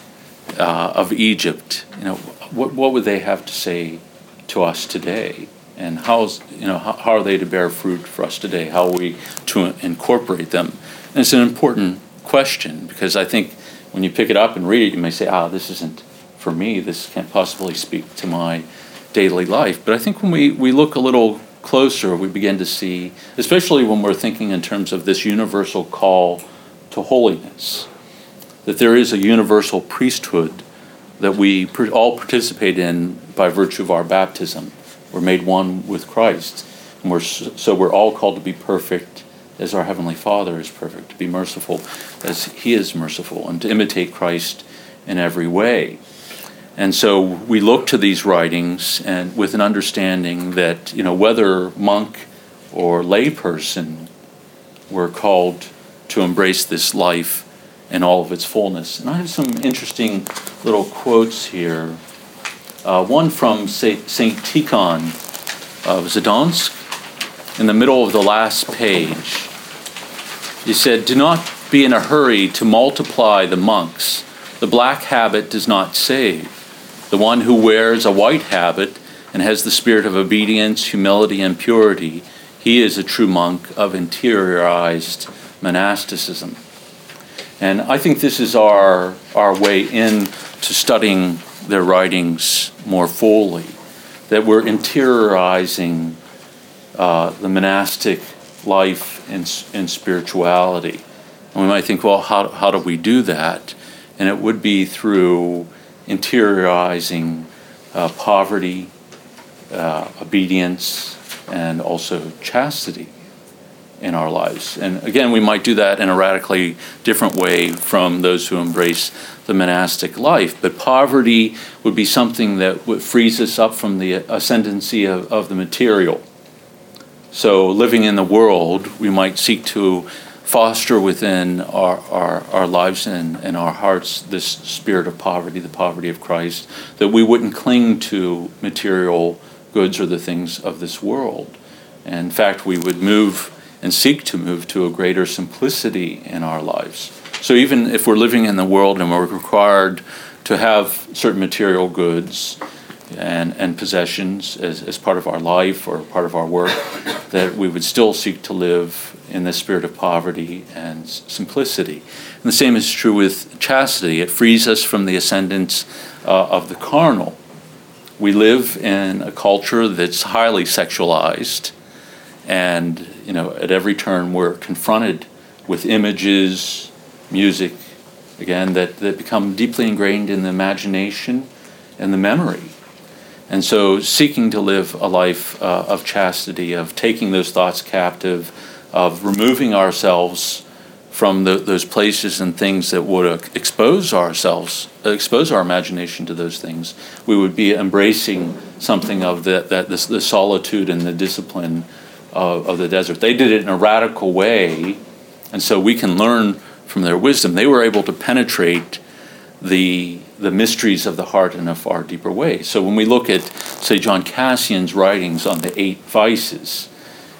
of Egypt, what would they have to say to us today? And how are they to bear fruit for us today? How are we to incorporate them? And it's an important question, because I think when you pick it up and read it, you may say, this isn't for me. This can't possibly speak to my daily life. But I think when we look a little closer, we begin to see, especially when we're thinking in terms of this universal call to holiness, that there is a universal priesthood that we all participate in by virtue of our baptism. We're made one with Christ. And we're all called to be perfect as our Heavenly Father is perfect, to be merciful as He is merciful, and to imitate Christ in every way. And so we look to these writings and with an understanding that, whether monk or layperson, we're called to embrace this life in all of its fullness. And I have some interesting little quotes here. One from Saint Tikhon of Zadomsk, in the middle of the last page. He said, "Do not be in a hurry to multiply the monks. The black habit does not save. The one who wears a white habit and has the spirit of obedience, humility, and purity, he is a true monk of interiorized monasticism." And I think this is our way into studying their writings more fully, that we're interiorizing the monastic life and spirituality. And we might think, well, how do we do that? And it would be through interiorizing poverty, obedience, and also chastity in our lives. And again, we might do that in a radically different way from those who embrace the monastic life. But poverty would be something that frees us up from the ascendancy of the material. So living in the world, we might seek to foster within our lives and our hearts this spirit of poverty, the poverty of Christ, that we wouldn't cling to material goods or the things of this world. And in fact, we would move and seek to move to a greater simplicity in our lives. So even if we're living in the world and we're required to have certain material goods and possessions as part of our life or part of our work, that we would still seek to live in the spirit of poverty and simplicity. And the same is true with chastity. It frees us from the ascendance of the carnal. We live in a culture that's highly sexualized, and at every turn we're confronted with images, music, again, that become deeply ingrained in the imagination and the memory. And so seeking to live a life of chastity, of taking those thoughts captive, of removing ourselves from those places and things that would expose our imagination to those things, we would be embracing something of the solitude and the discipline of the desert. They did it in a radical way, and so we can learn from their wisdom. They were able to penetrate the mysteries of the heart in a far deeper way. So when we look at, say, John Cassian's writings on the 8 vices,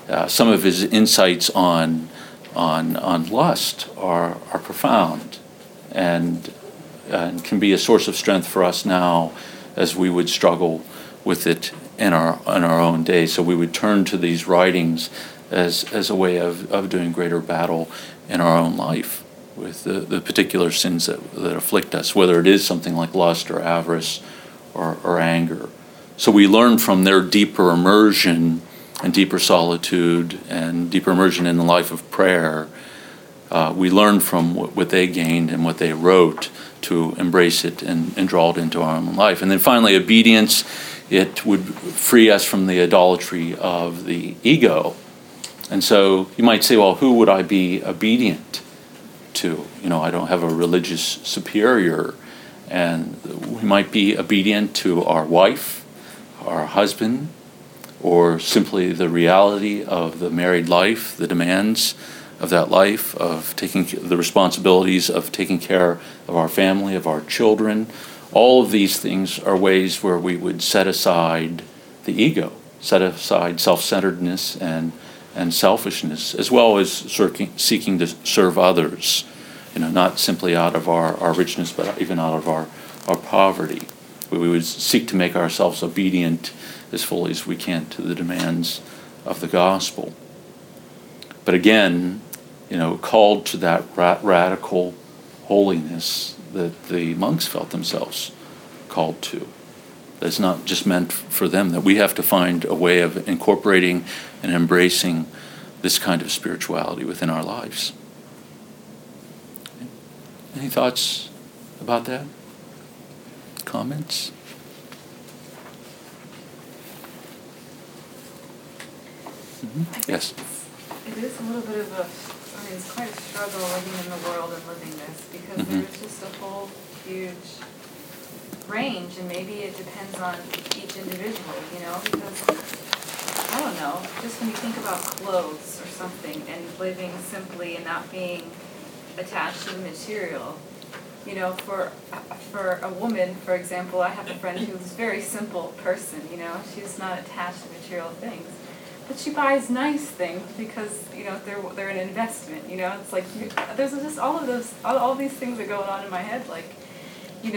Some of his insights on lust are profound, and can be a source of strength for us now as we would struggle with it in our own day. So we would turn to these writings as a way of doing greater battle in our own life with the particular sins that afflict us, whether it is something like lust or avarice or anger. So we learn from their deeper immersion and deeper solitude and deeper immersion in the life of prayer. We learn from what they gained and what they wrote to embrace it and draw it into our own life. And then finally, obedience, it would free us from the idolatry of the ego. And so you might say, well, who would I be obedient to? I don't have a religious superior. And we might be obedient to our wife, our husband, or simply the reality of the married life, the demands of that life, of taking the responsibilities of taking care of our family, of our children. All of these things are ways where we would set aside the ego, set aside self-centeredness and selfishness, as well as seeking to serve others, not simply out of our richness, but even out of our poverty. We would seek to make ourselves obedient as fully as we can to the demands of the gospel. But again, called to that radical holiness that the monks felt themselves called to. That's not just meant for them, that we have to find a way of incorporating and embracing this kind of spirituality within our lives. Any thoughts about that? Comments? Yes. It is a little bit of it's quite a struggle living in the world and living this, because there's just a whole huge range, and maybe it depends on each individual, because, I don't know, just when you think about clothes or something and living simply and not being attached to the material, for a woman, for example, I have a friend who's a very simple person, she's not attached to material things. But she buys nice things because they're an investment. It's like there's just all these things that go on in my head. Like, you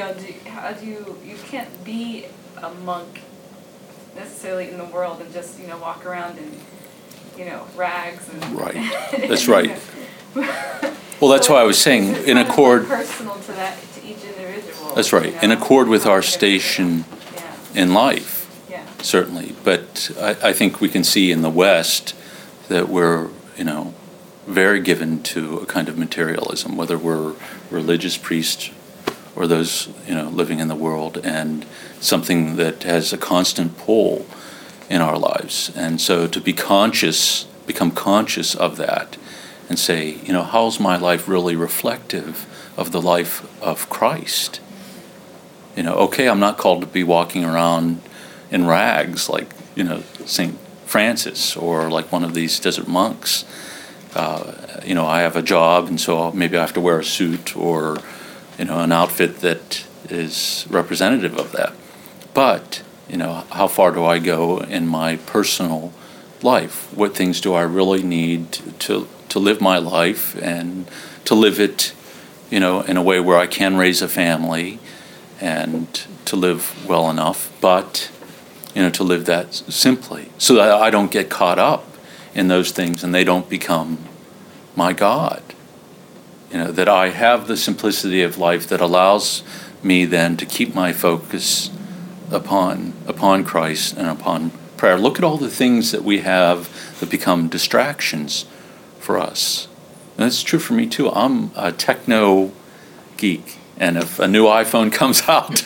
can't be a monk necessarily in the world and just walk around in rags and right. That's right. Well, that's why I was saying in accord. Personal to each individual. That's right. In accord with our station in life. Certainly, but I think we can see in the West that we're, very given to a kind of materialism, whether we're religious priests or those, living in the world, and something that has a constant pull in our lives. And so to become conscious of that and say, how's my life really reflective of the life of Christ? Okay, I'm not called to be walking around in rags like, St. Francis or like one of these desert monks. I have a job, and so maybe I have to wear a suit or, an outfit that is representative of that. But, how far do I go in my personal life? What things do I really need to live my life and to live it, in a way where I can raise a family and to live well enough, but to live that simply, so that I don't get caught up in those things and they don't become my God. That I have the simplicity of life that allows me then to keep my focus upon Christ and upon prayer. Look at all the things that we have that become distractions for us. And that's true for me too. I'm a techno geek. And if a new iPhone comes out,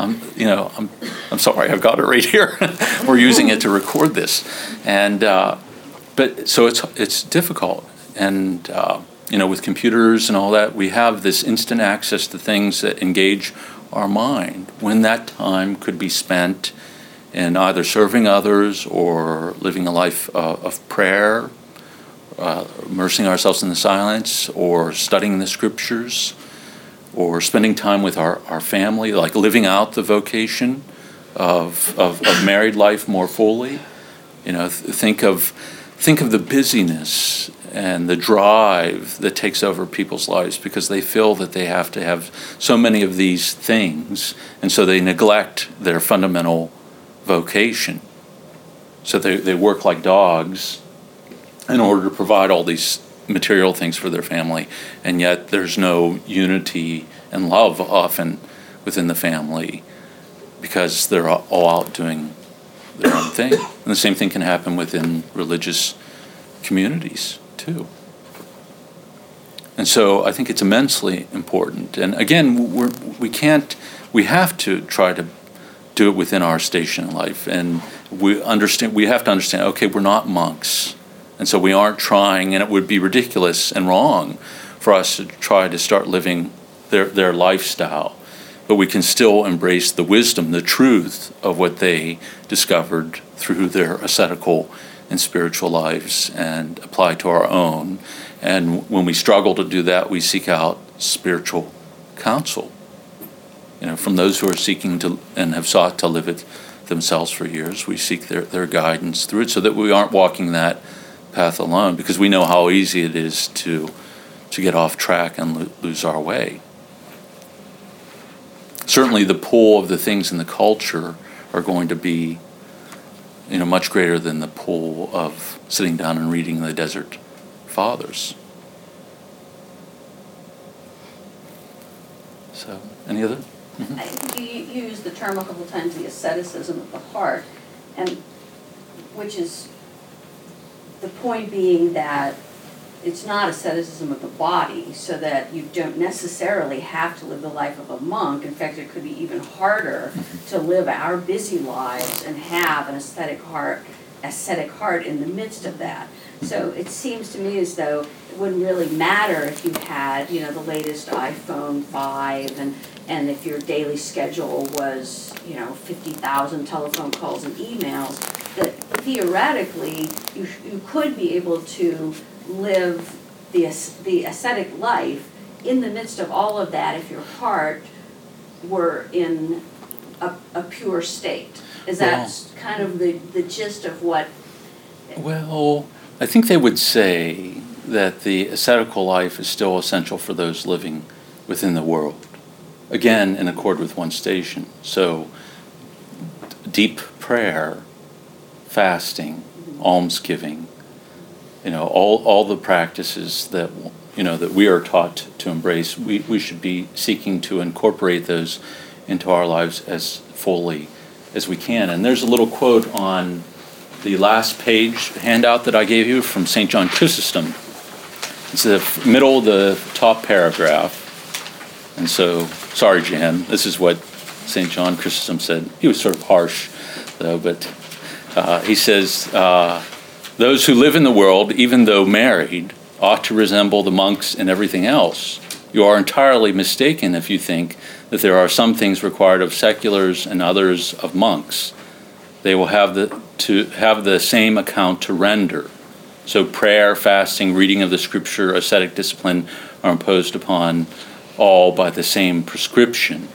I'm sorry, I've got it right here. We're using it to record this, and but so it's difficult. And with computers and all that, we have this instant access to things that engage our mind. When that time could be spent in either serving others or living a life of prayer, immersing ourselves in the silence, or studying the scriptures, or spending time with our family, like living out the vocation of married life more fully. Think of think of the busyness and the drive that takes over people's lives because they feel that they have to have so many of these things, and so they neglect their fundamental vocation. So they work like dogs in order to provide all these material things for their family, and yet there's no unity and love often within the family because they're all out doing their own thing. And the same thing can happen within religious communities too. And so I think it's immensely important. And again, we have to try to do it within our station in life. And we have to understand, okay, we're not monks. And so we aren't trying, and it would be ridiculous and wrong for us to try to start living their lifestyle. But we can still embrace the wisdom, the truth of what they discovered through their ascetical and spiritual lives and apply to our own. And when we struggle to do that, we seek out spiritual counsel, from those who are seeking to and have sought to live it themselves for years. We seek their guidance through it so that we aren't walking that path alone, because we know how easy it is to get off track and lose our way. Certainly the pull of the things in the culture are going to be much greater than the pull of sitting down and reading the Desert Fathers. So, any other? Mm-hmm. I think you used the term a couple times, the asceticism of the heart, and which is the point being that it's not asceticism of the body, so that you don't necessarily have to live the life of a monk. In fact, it could be even harder to live our busy lives and have an ascetic heart in the midst of that. So it seems to me as though it wouldn't really matter if you had, the latest iPhone 5 and if your daily schedule was, 50,000 telephone calls and emails, that theoretically you could be able to live the ascetic life in the midst of all of that if your heart were in a pure state. Is that kind of the gist of what? Well, I think they would say that the ascetical life is still essential for those living within the world. Again, in accord with one station. So, deep prayer, fasting, almsgiving, all the practices that that we are taught to embrace, we should be seeking to incorporate those into our lives as fully as we can. And there's a little quote on the last page handout that I gave you from St. John Chrysostom. It's the middle of the top paragraph. And so, sorry, Jan, this is what St. John Chrysostom said. He was sort of harsh, though, but he says, those who live in the world, even though married, ought to resemble the monks in everything else. You are entirely mistaken if you think that there are some things required of seculars and others of monks. They will have the same account to render. So prayer, fasting, reading of the scripture, ascetic discipline are imposed upon all by the same prescription.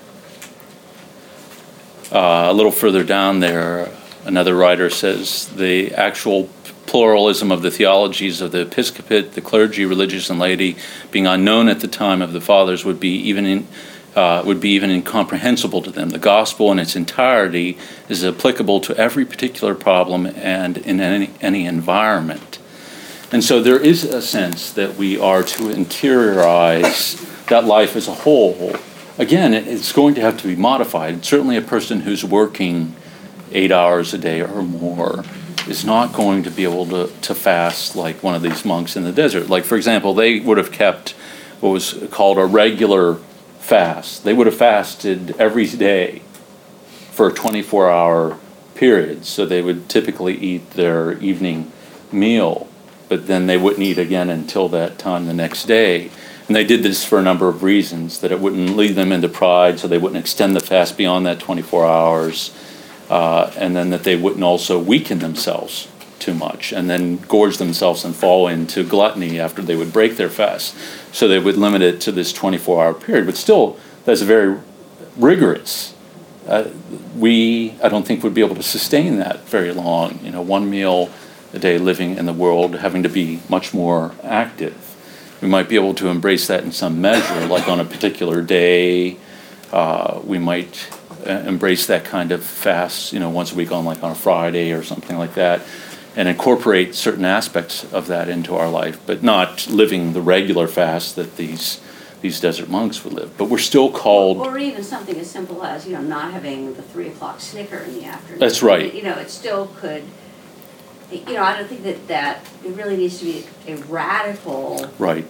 A little further down there, another writer says the actual pluralism of the theologies of the episcopate, the clergy, religious, and laity, being unknown at the time of the fathers, would be even incomprehensible to them. The gospel in its entirety is applicable to every particular problem and in any environment. And so there is a sense that we are to interiorize that life as a whole. Again, it's going to have to be modified. Certainly a person who's working 8 hours a day or more is not going to be able to fast like one of these monks in the desert. Like, for example, they would have kept what was called a regular fast. They would have fasted every day for a 24-hour period. So they would typically eat their evening meal, but then they wouldn't eat again until that time the next day. And they did this for a number of reasons, that it wouldn't lead them into pride, so they wouldn't extend the fast beyond that 24 hours, and then that they wouldn't also weaken themselves too much and then gorge themselves and fall into gluttony after they would break their fast. So they would limit it to this 24-hour period. But still, that's very rigorous. I don't think would be able to sustain that very long. One meal a day living in the world, having to be much more active. We might be able to embrace that in some measure, like on a particular day. We might embrace that kind of fast, once a week on a Friday or something like that, and incorporate certain aspects of that into our life, but not living the regular fast that these desert monks would live. But we're still called... Or even something as simple as, not having the 3 o'clock Snicker in the afternoon. That's right. It still could, I don't think that it really needs to be a radical... Right.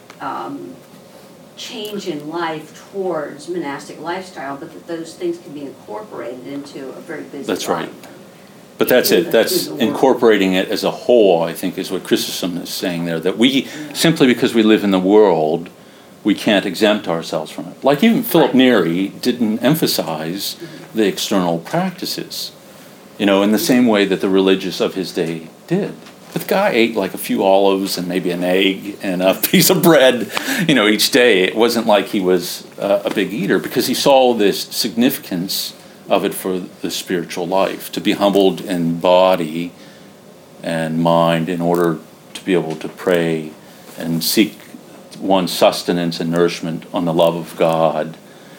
Change in life towards monastic lifestyle, but that those things can be incorporated into a very busy That's life. right. But that's it. That's incorporating it as a whole, I think, is what Chrysostom is saying there, that we, simply because we live in the world, we can't exempt ourselves from it. Like even Philip Neri didn't emphasize the external practices, in the same way that the religious of his day did. But the guy ate like a few olives and maybe an egg and a piece of bread, each day. It wasn't like he was a big eater, because he saw this significance of it for the spiritual life, to be humbled in body and mind in order to be able to pray and seek one's sustenance and nourishment on the love of God,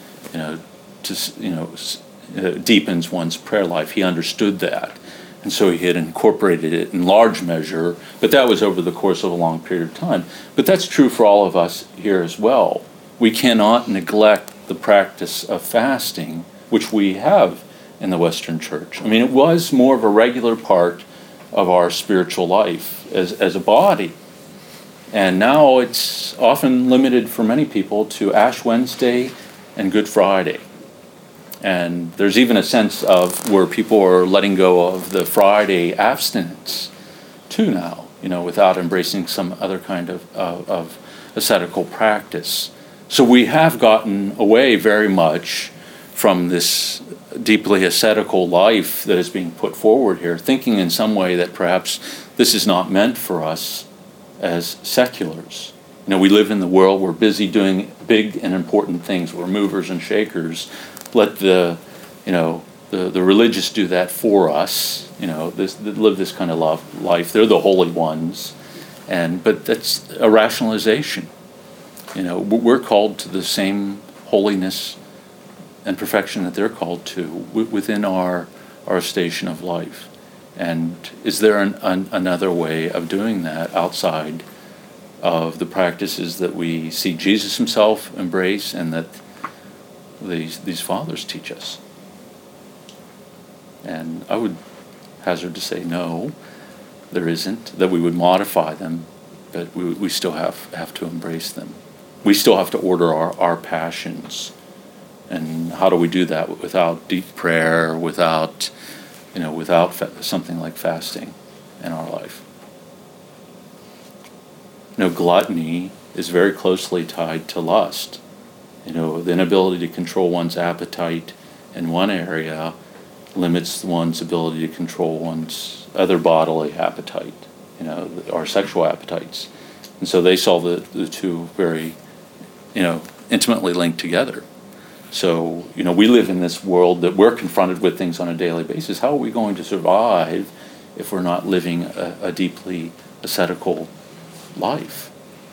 deepens one's prayer life. He understood that. And so he had incorporated it in large measure, but that was over the course of a long period of time. But that's true for all of us here as well. We cannot neglect the practice of fasting, which we have in the Western Church. I mean, it was more of a regular part of our spiritual life as a body. And now it's often limited for many people to Ash Wednesday and Good Friday. And there's even a sense of where people are letting go of the Friday abstinence too now, without embracing some other kind of ascetical practice. So we have gotten away very much from this deeply ascetical life that is being put forward here, thinking in some way that perhaps this is not meant for us as seculars. We live in the world, we're busy doing big and important things, we're movers and shakers. Let the religious do that for us. Live this kind of life. They're the holy ones, but that's a rationalization. We're called to the same holiness and perfection that they're called to within our station of life. And is there another way of doing that outside of the practices that we see Jesus himself embrace and that these fathers teach us? And I would hazard to say no, there isn't, that we would modify them, but we still have to embrace them. We still have to order our passions. And how do we do that without deep prayer, without something like fasting in our life? Gluttony is very closely tied to lust. The inability to control one's appetite in one area limits one's ability to control one's other bodily appetite, our sexual appetites. And so they saw the two very, intimately linked together. So, we live in this world that we're confronted with things on a daily basis. How are we going to survive if we're not living a deeply ascetical life?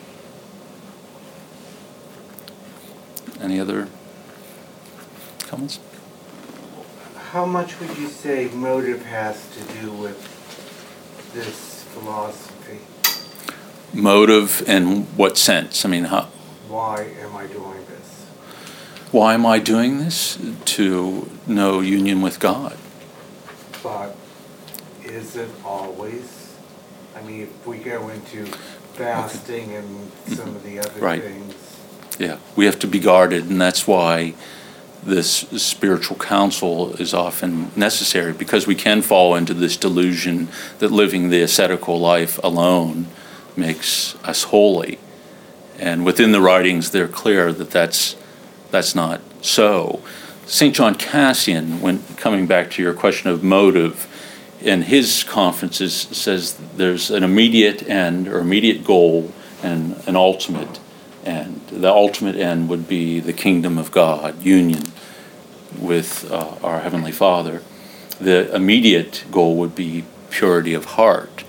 Any other comments? How much would you say motive has to do with this philosophy? Motive in what sense? I mean, how? Why am I doing this? Why am I doing this? To know union with God. But is it always? I mean, if we go into fasting and some of the other things. Yeah, we have to be guarded, and that's why this spiritual counsel is often necessary, because we can fall into this delusion that living the ascetical life alone makes us holy. And within the writings, they're clear that that's not so. St. John Cassian, when coming back to your question of motive, in his conferences says there's an immediate end or immediate goal and an ultimate end. The ultimate end would be the kingdom of God, union with our Heavenly Father. The immediate goal would be purity of heart.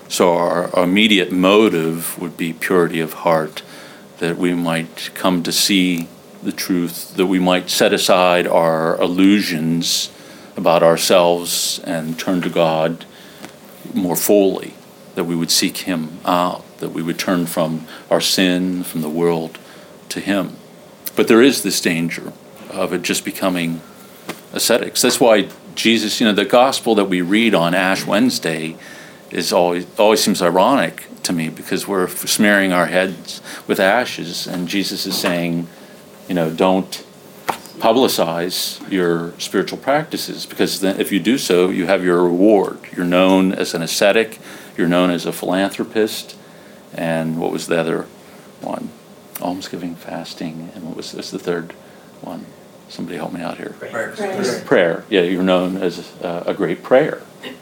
So our immediate motive would be purity of heart, that we might come to see the truth, that we might set aside our illusions about ourselves and turn to God more fully, that we would seek Him out, that we would turn from our sin, from the world, to Him. But there is this danger of it just becoming ascetics. That's why Jesus, the gospel that we read on Ash Wednesday is always seems ironic to me, because we're smearing our heads with ashes, and Jesus is saying, don't publicize your spiritual practices, because then if you do so, you have your reward. You're known as an ascetic, you're known as a philanthropist, and what was the other one? Almsgiving, fasting, and what was the third one? Somebody help me out here. Prayer. Yeah, you're known as a great prayer,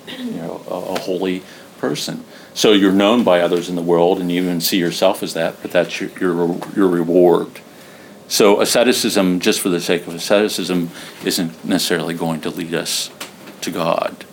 a holy person. So you're known by others in the world, and you even see yourself as that, but that's your reward. So asceticism, just for the sake of asceticism, isn't necessarily going to lead us to God.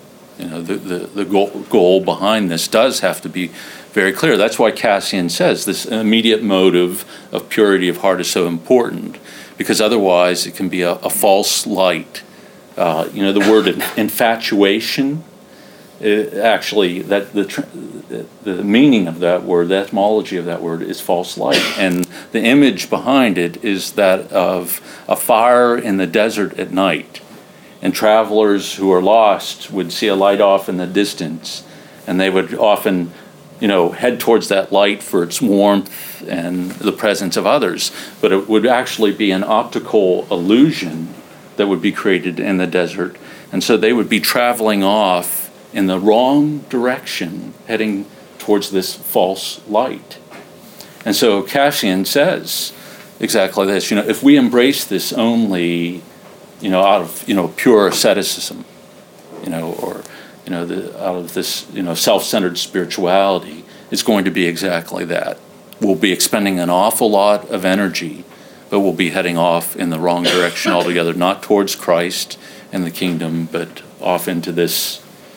The goal behind this does have to be very clear. That's why Cassian says this immediate motive of purity of heart is so important, because otherwise it can be a false light. The word infatuation, actually, that the meaning of that word, the etymology of that word, is false light, and the image behind it is that of a fire in the desert at night, and travelers who are lost would see a light off in the distance, and they would often head towards that light for its warmth and the presence of others, but it would actually be an optical illusion that would be created in the desert, and so they would be traveling off in the wrong direction, heading towards this false light. And so Cassian says exactly this. If we embrace this only, out of pure asceticism, or out of this self-centered spirituality, it's going to be exactly that. We'll be expending an awful lot of energy, but we'll be heading off in the wrong direction altogether, not towards Christ and the kingdom, but off into this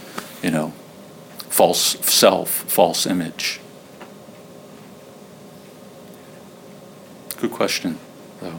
false self, false image. Good question, though.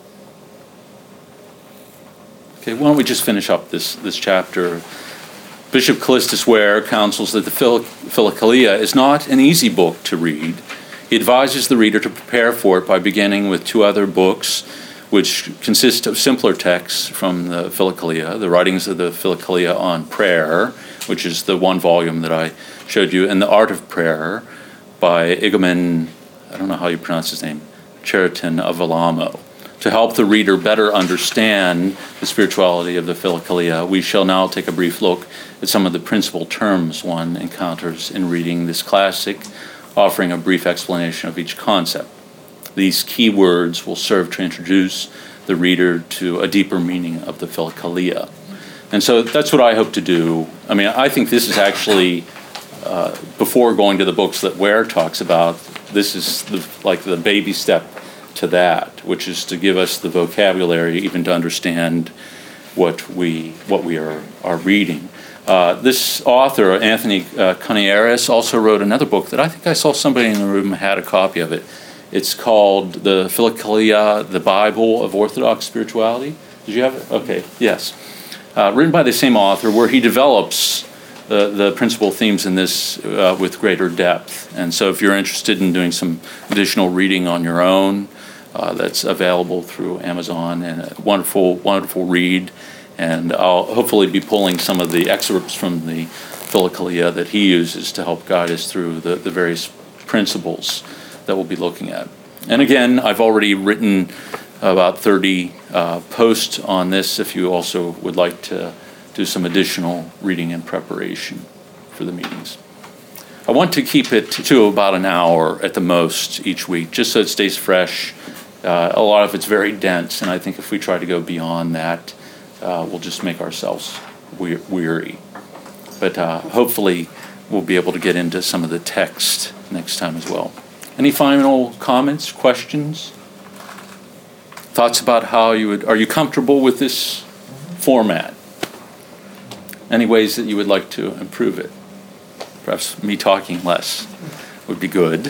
Okay, why don't we just finish up this chapter? Bishop Callistus Ware counsels that the Philokalia is not an easy book to read. He advises the reader to prepare for it by beginning with two other books, which consist of simpler texts from the Philokalia, the writings of the Philokalia on prayer, which is the one volume that I showed you, and The Art of Prayer by Igumen, I don't know how you pronounce his name, Cheriton of Alamo. To help the reader better understand the spirituality of the Philokalia, we shall now take a brief look at some of the principal terms one encounters in reading this classic, offering a brief explanation of each concept. These key words will serve to introduce the reader to a deeper meaning of the Philokalia. And so that's what I hope to do. I think this is actually, before going to the books that Ware talks about, this is the baby step to that, which is to give us the vocabulary even to understand what we are reading. This author, Anthony Coniaris, also wrote another book that I think I saw somebody in the room had a copy of it. It's called The Philokalia, the Bible of Orthodox Spirituality. Did you have it? Okay, yes. Written by the same author, where he develops the principal themes in this with greater depth. And so if you're interested in doing some additional reading on your own, that's available through Amazon, and a wonderful, wonderful read. And I'll hopefully be pulling some of the excerpts from the Philokalia that he uses to help guide us through the various principles that we'll be looking at. And again, I've already written about 30 posts on this if you also would like to do some additional reading and preparation for the meetings. I want to keep it to about an hour at the most each week, just so it stays fresh. A lot of it's very dense, and I think if we try to go beyond that, we'll just make ourselves weary. But hopefully we'll be able to get into some of the text next time as well. Any final comments, questions? Thoughts about how are you comfortable with this format? Any ways that you would like to improve it? perhaps me talking less would be good.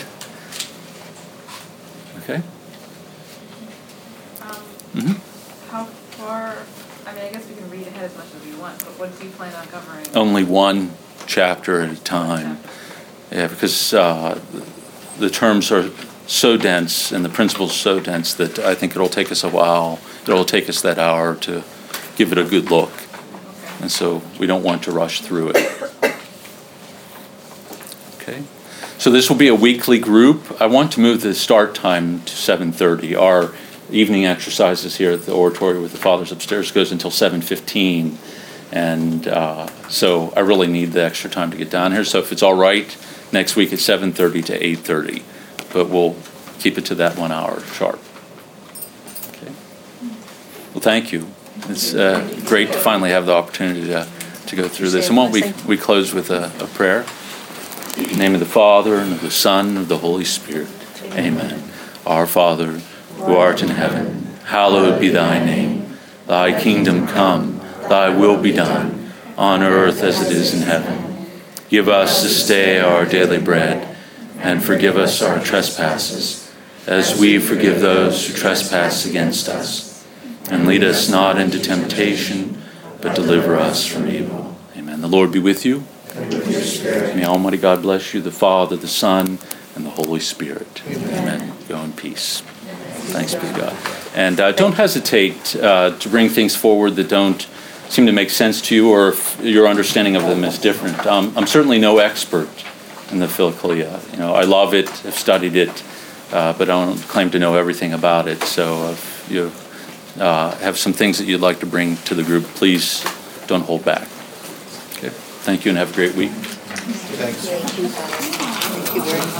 Okay? How far, I mean, I guess we can read ahead as much as we want, but what do you plan on covering? Only one chapter at a time. Yeah, because the terms are so dense and the principles so dense that I think it'll take us a while. It'll take us that hour to give it a good look. And so we don't want to rush through it. Okay. So this will be a weekly group. I want to move the start time to 7:30. Our evening exercises here at the oratory with the fathers upstairs goes until 7:15. And so I really need the extra time to get down here. So if it's all right, next week at 7:30 to 8:30. But we'll keep it to that 1 hour sharp. Okay. Well, thank you. It's great to finally have the opportunity to go through this. And why don't we close with a prayer? In the name of the Father, and of the Son, and of the Holy Spirit. Amen. Our Father, who art in heaven, hallowed be thy name. Thy kingdom come, thy will be done, on earth as it is in heaven. Give us this day our daily bread, and forgive us our trespasses, as we forgive those who trespass against us. And lead us not into temptation, but deliver us from evil. Amen. The Lord be with you. And with your spirit. May Almighty God bless you, the Father, the Son, and the Holy Spirit. Amen. Go in peace. Thanks be to God. And don't hesitate to bring things forward that don't seem to make sense to you, or if your understanding of them is different. I'm certainly no expert in the Philokalia. I love it, I've studied it, but I don't claim to know everything about it. So if you have some things that you'd like to bring to the group, please don't hold back. Okay. Thank you and have a great week. Thanks. Thank you very much.